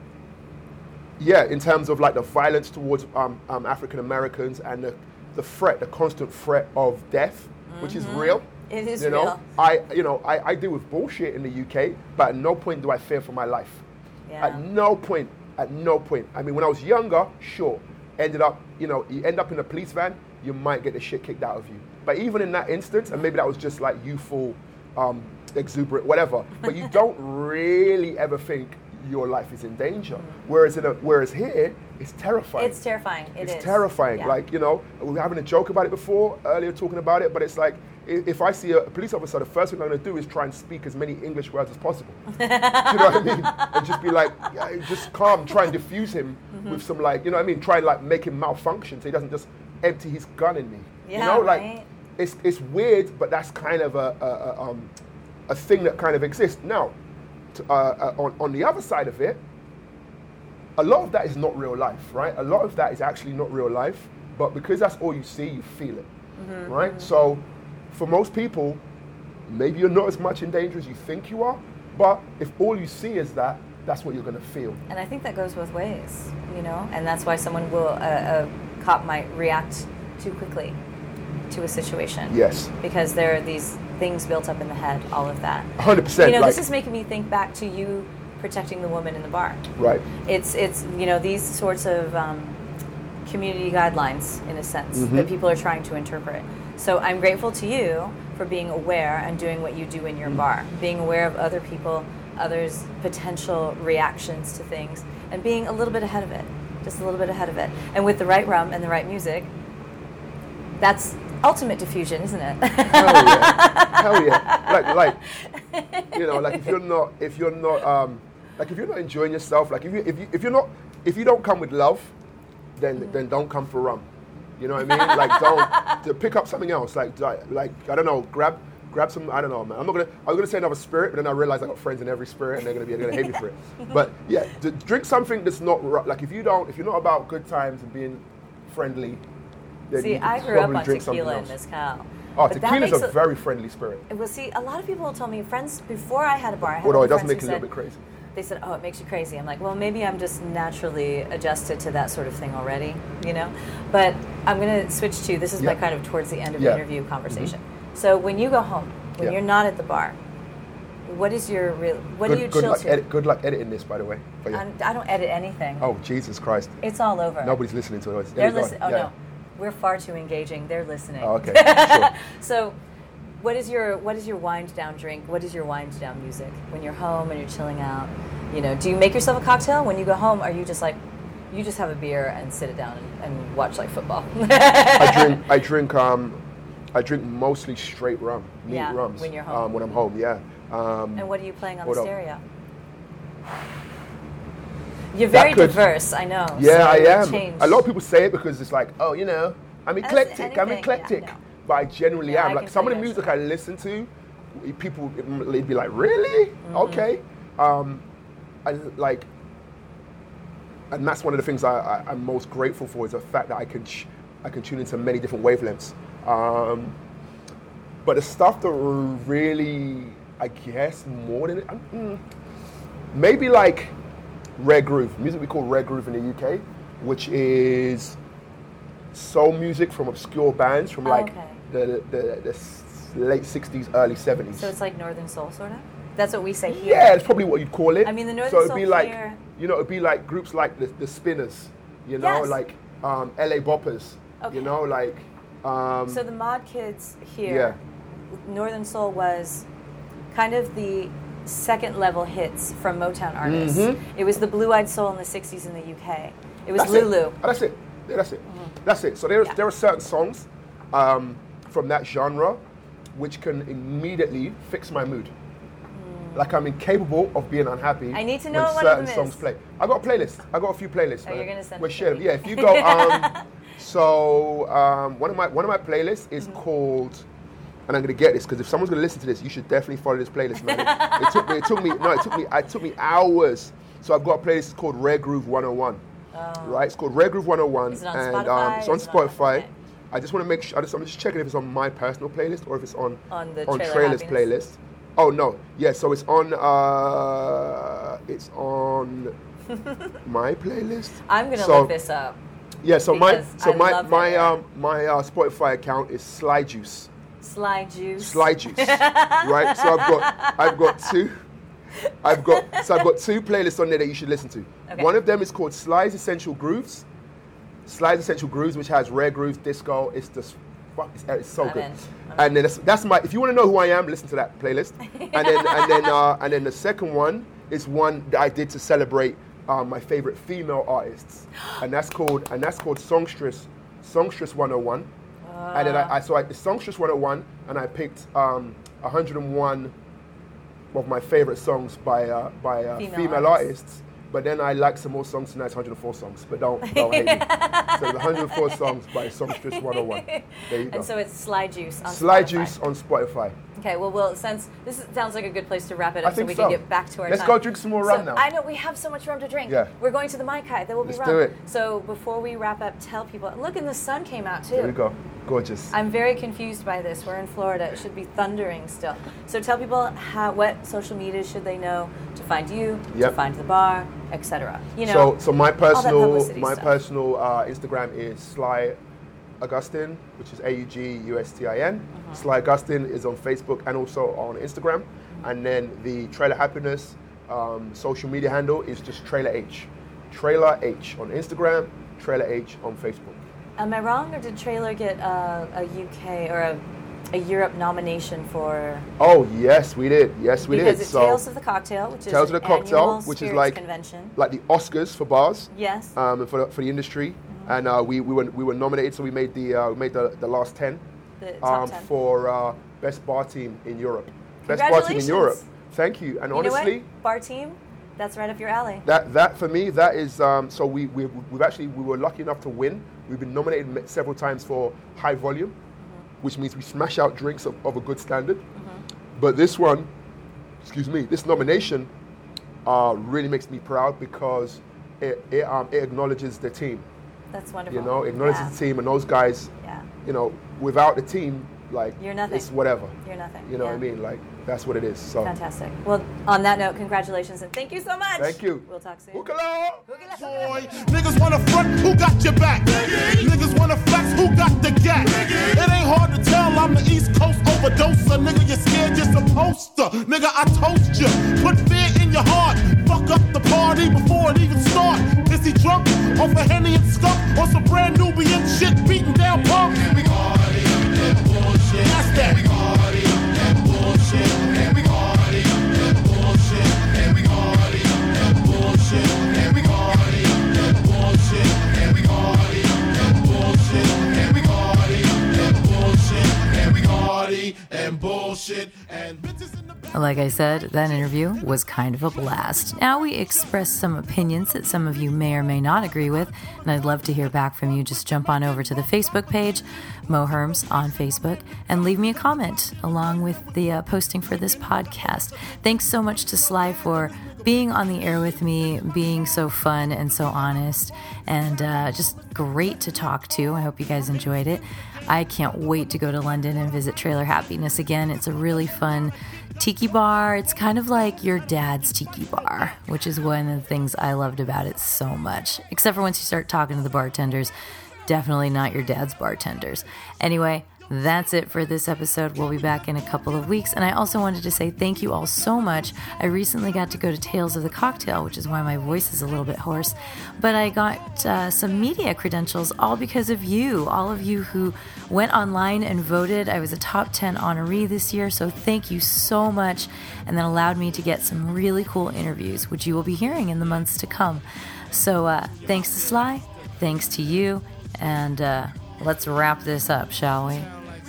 [SPEAKER 2] Yeah, in terms of like the violence towards um, um, African Americans and the, the threat, the constant threat of death, which is real.
[SPEAKER 3] It is
[SPEAKER 2] you know,
[SPEAKER 3] real.
[SPEAKER 2] I you know I, I deal with bullshit in the U K, but at no point do I fear for my life.
[SPEAKER 3] Yeah.
[SPEAKER 2] At no point, at no point. I mean, when I was younger, sure, ended up you know you end up in a police van, you might get the shit kicked out of you. But even in that instance, and maybe that was just like youthful, um, exuberant, whatever. But you don't really ever think your life is in danger. Whereas in a, whereas here, it's terrifying.
[SPEAKER 3] It's terrifying. It
[SPEAKER 2] it's
[SPEAKER 3] is.
[SPEAKER 2] terrifying.
[SPEAKER 3] Yeah.
[SPEAKER 2] Like, you know, we were having a joke about it before, earlier talking about it, but it's like, i- if I see a police officer, the first thing I'm gonna do is try and speak as many English words as possible. Do you know what I mean? And just be like, yeah, just calm, try and diffuse him
[SPEAKER 3] Mm-hmm.
[SPEAKER 2] with some like, you know what I mean? Try and like make him malfunction so he doesn't just empty his gun in me.
[SPEAKER 3] Yeah,
[SPEAKER 2] you know, like,
[SPEAKER 3] right?
[SPEAKER 2] it's it's weird, but that's kind of a, a, a, um, a thing that kind of exists. Now, to, uh, uh, on, on the other side of it, a lot of that is not real life, right? A lot of that is actually not real life, but because that's all you see, you feel it,
[SPEAKER 3] Mm-hmm,
[SPEAKER 2] right? So for most people, maybe you're not as much in danger as you think you are, but if all you see is that, that's what you're gonna feel.
[SPEAKER 3] And I think that goes both ways, you know, and that's why someone will, a, a cop might react too quickly to a situation.
[SPEAKER 2] Yes.
[SPEAKER 3] Because there are these things built up in the head, all of that.
[SPEAKER 2] one hundred percent.
[SPEAKER 3] You know,
[SPEAKER 2] like,
[SPEAKER 3] this is making me think back to you protecting the woman in the bar.
[SPEAKER 2] right.
[SPEAKER 3] It's, it's you know, these sorts of um, community guidelines, in a sense,
[SPEAKER 2] Mm-hmm.
[SPEAKER 3] that people are trying to interpret. So I'm grateful to you for being aware and doing what you do in your
[SPEAKER 2] Mm-hmm.
[SPEAKER 3] bar, being aware of other people, others' potential reactions to things, and being a little bit ahead of it, just a little bit ahead of it. And with the right rum and the right music, that's ultimate diffusion, isn't it?
[SPEAKER 2] Hell yeah. Hell yeah. Like, like, you know, like if you're not, if you're not, um, like if you're not enjoying yourself, like if you, if you, if you're not, if you don't come with love, then, then don't come for rum. You know what I mean? Like, don't, to pick up something else. Like, like, like, I don't know, grab, grab some, I don't know, man. I'm not gonna, I was gonna say another spirit, but then I realized I got friends in every spirit and they're gonna be, they're gonna hate me for it. But yeah, to drink something that's not, ru- like if you don't, if you're not about good times and being friendly, then
[SPEAKER 3] See,
[SPEAKER 2] you can
[SPEAKER 3] I grew up
[SPEAKER 2] probably
[SPEAKER 3] on
[SPEAKER 2] drink something
[SPEAKER 3] tequila and
[SPEAKER 2] else.
[SPEAKER 3] mezcal.
[SPEAKER 2] Oh,
[SPEAKER 3] But that
[SPEAKER 2] tequila's
[SPEAKER 3] makes
[SPEAKER 2] a very friendly spirit.
[SPEAKER 3] Well, see, a lot of people told me, friends, before I had a bar, I had
[SPEAKER 2] Although
[SPEAKER 3] other
[SPEAKER 2] it does
[SPEAKER 3] friends
[SPEAKER 2] make
[SPEAKER 3] who
[SPEAKER 2] you a little
[SPEAKER 3] said-
[SPEAKER 2] bit crazy.
[SPEAKER 3] They said, oh, it makes you crazy. I'm like, well, maybe I'm just naturally adjusted to that sort of thing already, you know? But I'm going to switch to, this is my
[SPEAKER 2] Yeah.
[SPEAKER 3] kind of towards the end of
[SPEAKER 2] Yeah.
[SPEAKER 3] the interview conversation. So when you go home, when
[SPEAKER 2] Yeah.
[SPEAKER 3] you're not at the bar, what is your real, what
[SPEAKER 2] good,
[SPEAKER 3] do you
[SPEAKER 2] good
[SPEAKER 3] chill
[SPEAKER 2] luck
[SPEAKER 3] to?
[SPEAKER 2] edit, good luck editing this, by the way. for you.
[SPEAKER 3] I'm, I don't edit anything.
[SPEAKER 2] Oh, Jesus Christ.
[SPEAKER 3] It's all over.
[SPEAKER 2] Nobody's listening to us.
[SPEAKER 3] They're
[SPEAKER 2] Yeah, go on.
[SPEAKER 3] listening. Oh,
[SPEAKER 2] Yeah.
[SPEAKER 3] no. We're far too engaging. They're listening.
[SPEAKER 2] Oh, okay. Sure.
[SPEAKER 3] So, what is your what is your wind down drink? What is your wind down music when you're home and you're chilling out? You know, do you make yourself a cocktail when you go home? Are you just like, you just have a beer and sit it down and, and watch like football?
[SPEAKER 2] I drink. I drink. Um, I drink mostly straight rum, neat
[SPEAKER 3] Yeah,
[SPEAKER 2] rums.
[SPEAKER 3] when you're home.
[SPEAKER 2] Um, when I'm home, yeah. Um,
[SPEAKER 3] And what are you playing on
[SPEAKER 2] Hold
[SPEAKER 3] the
[SPEAKER 2] on.
[SPEAKER 3] stereo? You're
[SPEAKER 2] That
[SPEAKER 3] very
[SPEAKER 2] could-
[SPEAKER 3] diverse, I know.
[SPEAKER 2] yeah,
[SPEAKER 3] so
[SPEAKER 2] I
[SPEAKER 3] it
[SPEAKER 2] am.
[SPEAKER 3] changed.
[SPEAKER 2] A lot of people say it because it's like, oh, you know, I'm
[SPEAKER 3] As
[SPEAKER 2] eclectic. I'm
[SPEAKER 3] anything,
[SPEAKER 2] eclectic.
[SPEAKER 3] yeah, no.
[SPEAKER 2] But I genuinely
[SPEAKER 3] Yeah,
[SPEAKER 2] am.
[SPEAKER 3] I
[SPEAKER 2] Like
[SPEAKER 3] can
[SPEAKER 2] some of the
[SPEAKER 3] tell you
[SPEAKER 2] music
[SPEAKER 3] that.
[SPEAKER 2] I listen to, people they'd be like, really?
[SPEAKER 3] Mm-hmm.
[SPEAKER 2] Okay. Um, I like, and that's one of the things I, I, I'm most grateful for is the fact that I can ch- I can tune into many different wavelengths. Um, but the stuff that really, I guess, more than mm, maybe like rare groove, music we call rare groove in the U K, which is soul music from obscure bands from like
[SPEAKER 3] Okay.
[SPEAKER 2] the, the, the s- late sixties, early seventies.
[SPEAKER 3] So it's like Northern Soul, sort of? That's what we say here.
[SPEAKER 2] Yeah, it's probably what you'd call it.
[SPEAKER 3] I mean, the Northern
[SPEAKER 2] so it'd
[SPEAKER 3] Soul
[SPEAKER 2] be like,
[SPEAKER 3] here-
[SPEAKER 2] you know, it'd be like groups like the, the Spinners, you know,
[SPEAKER 3] Yes.
[SPEAKER 2] like um, L A Boppers,
[SPEAKER 3] Okay.
[SPEAKER 2] you know, like. Um,
[SPEAKER 3] So the mod kids here, Northern Soul was kind of the second level hits from Motown artists.
[SPEAKER 2] Mm-hmm.
[SPEAKER 3] It was the Blue-Eyed Soul in the sixties in the U K. It was
[SPEAKER 2] That's
[SPEAKER 3] Lulu.
[SPEAKER 2] It. Oh, that's it. Yeah, that's it. Mm-hmm. That's it. So there,
[SPEAKER 3] Yeah.
[SPEAKER 2] there are certain songs um, from that genre which can immediately fix my mood. Mm. Like I'm incapable of being unhappy.
[SPEAKER 3] I need to know
[SPEAKER 2] when
[SPEAKER 3] what
[SPEAKER 2] certain
[SPEAKER 3] of them
[SPEAKER 2] songs
[SPEAKER 3] is.
[SPEAKER 2] play. I got a playlist. I got a few playlists.
[SPEAKER 3] Oh,
[SPEAKER 2] man.
[SPEAKER 3] you're gonna send
[SPEAKER 2] We're
[SPEAKER 3] it to
[SPEAKER 2] sharing.
[SPEAKER 3] me.
[SPEAKER 2] Yeah, if you go. Um, so um, one of my one of my playlists is
[SPEAKER 3] Mm-hmm.
[SPEAKER 2] called. And I'm gonna get this because if someone's gonna listen to this, you should definitely follow this playlist, man. It, it took me, it took me, no, it took me, it took me hours. So I've got a playlist called Rare Groove one oh one,
[SPEAKER 3] Oh.
[SPEAKER 2] right? It's called Rare Groove one oh one,
[SPEAKER 3] Is it on
[SPEAKER 2] and
[SPEAKER 3] Spotify?
[SPEAKER 2] um, it's on
[SPEAKER 3] Is it on-
[SPEAKER 2] Spotify.
[SPEAKER 3] okay.
[SPEAKER 2] I just want to make sure. I just, I'm just checking if it's on my personal playlist or if it's on
[SPEAKER 3] On the
[SPEAKER 2] on
[SPEAKER 3] Trailer
[SPEAKER 2] Trailer's
[SPEAKER 3] Happiness?
[SPEAKER 2] playlist. Oh no, yeah. So it's on, uh, it's on my playlist.
[SPEAKER 3] I'm gonna
[SPEAKER 2] So-
[SPEAKER 3] look this up.
[SPEAKER 2] Yeah. So my,
[SPEAKER 3] because
[SPEAKER 2] so
[SPEAKER 3] I
[SPEAKER 2] my
[SPEAKER 3] love
[SPEAKER 2] my
[SPEAKER 3] it.
[SPEAKER 2] um my uh, Spotify account is Sly Juice.
[SPEAKER 3] Sly Juice.
[SPEAKER 2] Sly Juice, right? So I've got, I've got two, I've got, so I've got two playlists on there that you should listen to.
[SPEAKER 3] Okay.
[SPEAKER 2] One of them is called Sly's Essential Grooves. Sly's Essential Grooves, which has rare grooves, disco. It's just, fuck, it's, it's so
[SPEAKER 3] I'm
[SPEAKER 2] good.
[SPEAKER 3] in. I'm
[SPEAKER 2] And then that's, that's my. If you want to know who I am, listen to that playlist. And then, and then, uh, and then the second one is one that I did to celebrate um, my favorite female artists, and that's called, and that's called Songstress, Songstress one oh one. And then I, I so I it's Songstress one oh one, and I picked um, one hundred and one of my favorite songs by uh, by uh,
[SPEAKER 3] Female
[SPEAKER 2] female,
[SPEAKER 3] artists.
[SPEAKER 2] artists. But then I like some more songs tonight. It's one hundred and four songs, but don't don't hate me. So the one hundred and four songs by Songstress one oh one. There you go.
[SPEAKER 3] And so it's Sly Juice on
[SPEAKER 2] Sly
[SPEAKER 3] Spotify.
[SPEAKER 2] Juice on Spotify.
[SPEAKER 3] Okay, well, well, since this is, sounds like a good place to wrap it
[SPEAKER 2] I
[SPEAKER 3] up, so
[SPEAKER 2] think
[SPEAKER 3] we
[SPEAKER 2] so.
[SPEAKER 3] can get back to our
[SPEAKER 2] Let's
[SPEAKER 3] time.
[SPEAKER 2] go drink some more rum
[SPEAKER 3] So,
[SPEAKER 2] now.
[SPEAKER 3] I know we have so much rum to drink.
[SPEAKER 2] Yeah.
[SPEAKER 3] We're going to the Mai Kai. There will be
[SPEAKER 2] Let's
[SPEAKER 3] rum.
[SPEAKER 2] do it.
[SPEAKER 3] So before we wrap up, tell people. Look, and the sun came out too.
[SPEAKER 2] There we go. Gorgeous.
[SPEAKER 3] I'm very confused by this. We're in Florida. It should be thundering still. So tell people how, what social media should they know to find you, to
[SPEAKER 2] Yep.
[SPEAKER 3] find the bar, et cetera. You know.
[SPEAKER 2] So, so my
[SPEAKER 3] that
[SPEAKER 2] personal
[SPEAKER 3] publicity
[SPEAKER 2] my
[SPEAKER 3] stuff.
[SPEAKER 2] personal uh, Instagram is Sly Augustin, which is A U G U S T I N.
[SPEAKER 3] Uh-huh.
[SPEAKER 2] Sly Augustin is on Facebook and also on Instagram. And then the Trailer Happiness um, social media handle is just Trailer H. Trailer H on Instagram, Trailer H on Facebook.
[SPEAKER 3] Am I wrong, or did Trailer get uh, a U K or a, a Europe nomination for?
[SPEAKER 2] Oh yes, we did. Yes, we
[SPEAKER 3] because
[SPEAKER 2] did.
[SPEAKER 3] it's Tales of the Cocktail, which is
[SPEAKER 2] Tales
[SPEAKER 3] an
[SPEAKER 2] of the Cocktail,
[SPEAKER 3] annual
[SPEAKER 2] which is
[SPEAKER 3] spirits
[SPEAKER 2] like
[SPEAKER 3] convention.
[SPEAKER 2] like the Oscars for bars.
[SPEAKER 3] Yes.
[SPEAKER 2] Um, for the, for the industry, and uh, we, we were we were nominated, so we made the uh, we made the, the last ten,
[SPEAKER 3] The top
[SPEAKER 2] um,
[SPEAKER 3] ten.
[SPEAKER 2] for uh, best bar team in Europe. Best bar team in Europe.
[SPEAKER 3] Congratulations.
[SPEAKER 2] Thank you. And
[SPEAKER 3] You know
[SPEAKER 2] honestly,
[SPEAKER 3] what? Bar team, that's right up your alley.
[SPEAKER 2] that that for me that is um, so we we we've actually we were lucky enough to win. We've been nominated m- several times for high volume,
[SPEAKER 3] Mm-hmm.
[SPEAKER 2] which means we smash out drinks of, of a good standard. But this one, excuse me, this nomination uh, really makes me proud because it it, um, it acknowledges the team.
[SPEAKER 3] That's wonderful.
[SPEAKER 2] You know, acknowledges
[SPEAKER 3] Yeah.
[SPEAKER 2] the team and those guys.
[SPEAKER 3] Yeah.
[SPEAKER 2] You know, without the team, like
[SPEAKER 3] You're nothing.
[SPEAKER 2] it's whatever.
[SPEAKER 3] You're nothing.
[SPEAKER 2] You know
[SPEAKER 3] Yeah.
[SPEAKER 2] what I mean? Like that's what it is. So
[SPEAKER 3] Fantastic. Well, on that note, congratulations and thank you so much.
[SPEAKER 2] thank you.
[SPEAKER 3] We'll talk soon.
[SPEAKER 2] Hookala!
[SPEAKER 6] Boy, niggas wanna front, who got your back? Niggas wanna flex, who got the gat? It ain't hard to tell, I'm the East Coast overdoser. Nigga, you're scared, you're supposed to. Nigga, I toast you. Put fear in your heart. Fuck up the party before it even start. Is he drunk off a Henny and skunk? Or some brand Nubian shit beating down punk? Here we party up that bullshit. That's that. Here we party up that bullshit. Here we party up that bullshit. Here we party up that bullshit. Here we party up that bullshit. Here we party up that bullshit. Here we party up that bullshit. Here we party and bullshit and bitches in the back.
[SPEAKER 1] Like I said, that interview was kind of a blast. Now we expressed some opinions that some of you may or may not agree with, and I'd love to hear back from you. Just jump on over to the Facebook page, Mo Herms on Facebook, and leave me a comment along with the uh, posting for this podcast. Thanks so much to Sly for being on the air with me, being so fun and so honest, and uh, just great to talk to. I hope you guys enjoyed it. I can't wait to go to London and visit Trailer Happiness again. It's a really fun tiki bar. It's kind of like your dad's tiki bar, which is one of the things I loved about it so much. Except for once you start talking to the bartenders, definitely not your dad's bartenders. Anyway, That's it for this episode. We'll be back in a couple of weeks. And I also wanted to say thank you all so much. I recently got to go to Tales of the Cocktail, which is why my voice is a little bit hoarse. But I got uh, some media credentials all because of you, all of you who went online and voted. I was a top ten honoree this year, so thank you so much. And that allowed me to get some really cool interviews, which you will be hearing in the months to come. So uh, thanks to Sly, thanks to you, and uh, let's wrap this up, shall we?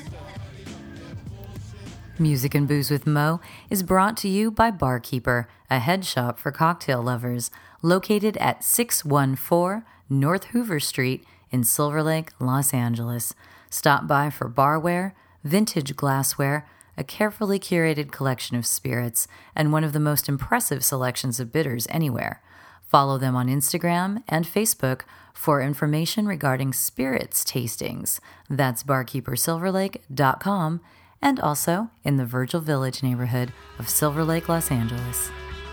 [SPEAKER 1] Music and Booze with Mo is brought to you by Barkeeper, a head shop for cocktail lovers, located at six one four North Hoover Street in Silver Lake, Los Angeles. Stop by for barware, vintage glassware, a carefully curated collection of spirits, and one of the most impressive selections of bitters anywhere. Follow them on Instagram and Facebook for information regarding spirits tastings. That's barkeeper silver lake dot com, and also in the Virgil Village neighborhood of Silver Lake, Los Angeles.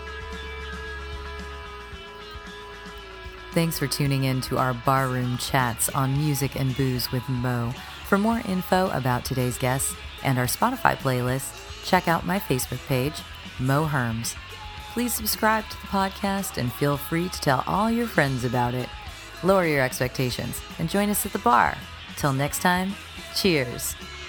[SPEAKER 1] Thanks for tuning in to our barroom chats on Music and Booze with Mo. For more info about today's guests and our Spotify playlist, check out my Facebook page, Mo Herms. Please subscribe to the podcast and feel free to tell all your friends about it. Lower your expectations and join us at the bar. Till next time, cheers.